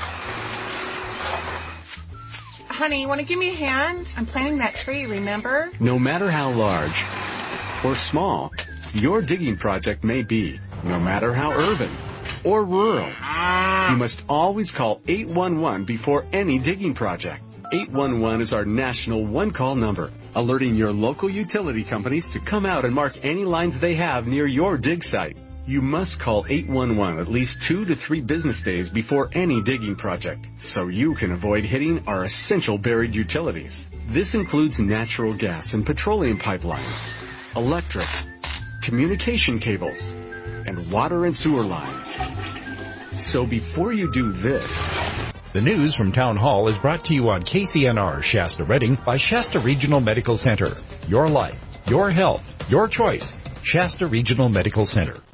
Honey, you want to give me a hand? I'm planting that tree, remember? No matter how large or small your digging project may be, no matter how urban or rural, you must always call 811 before any digging project. 811 is our national one-call number, alerting your local utility companies to come out and mark any lines they have near your dig site. You must call 811 at least 2 to 3 business days before any digging project, so you can avoid hitting our essential buried utilities. This includes natural gas and petroleum pipelines, electric, communication cables, and water and sewer lines. So before you do this... The news from Town Hall is brought to you on KCNR Shasta Redding by Shasta Regional Medical Center. Your life, your health, your choice. Shasta Regional Medical Center.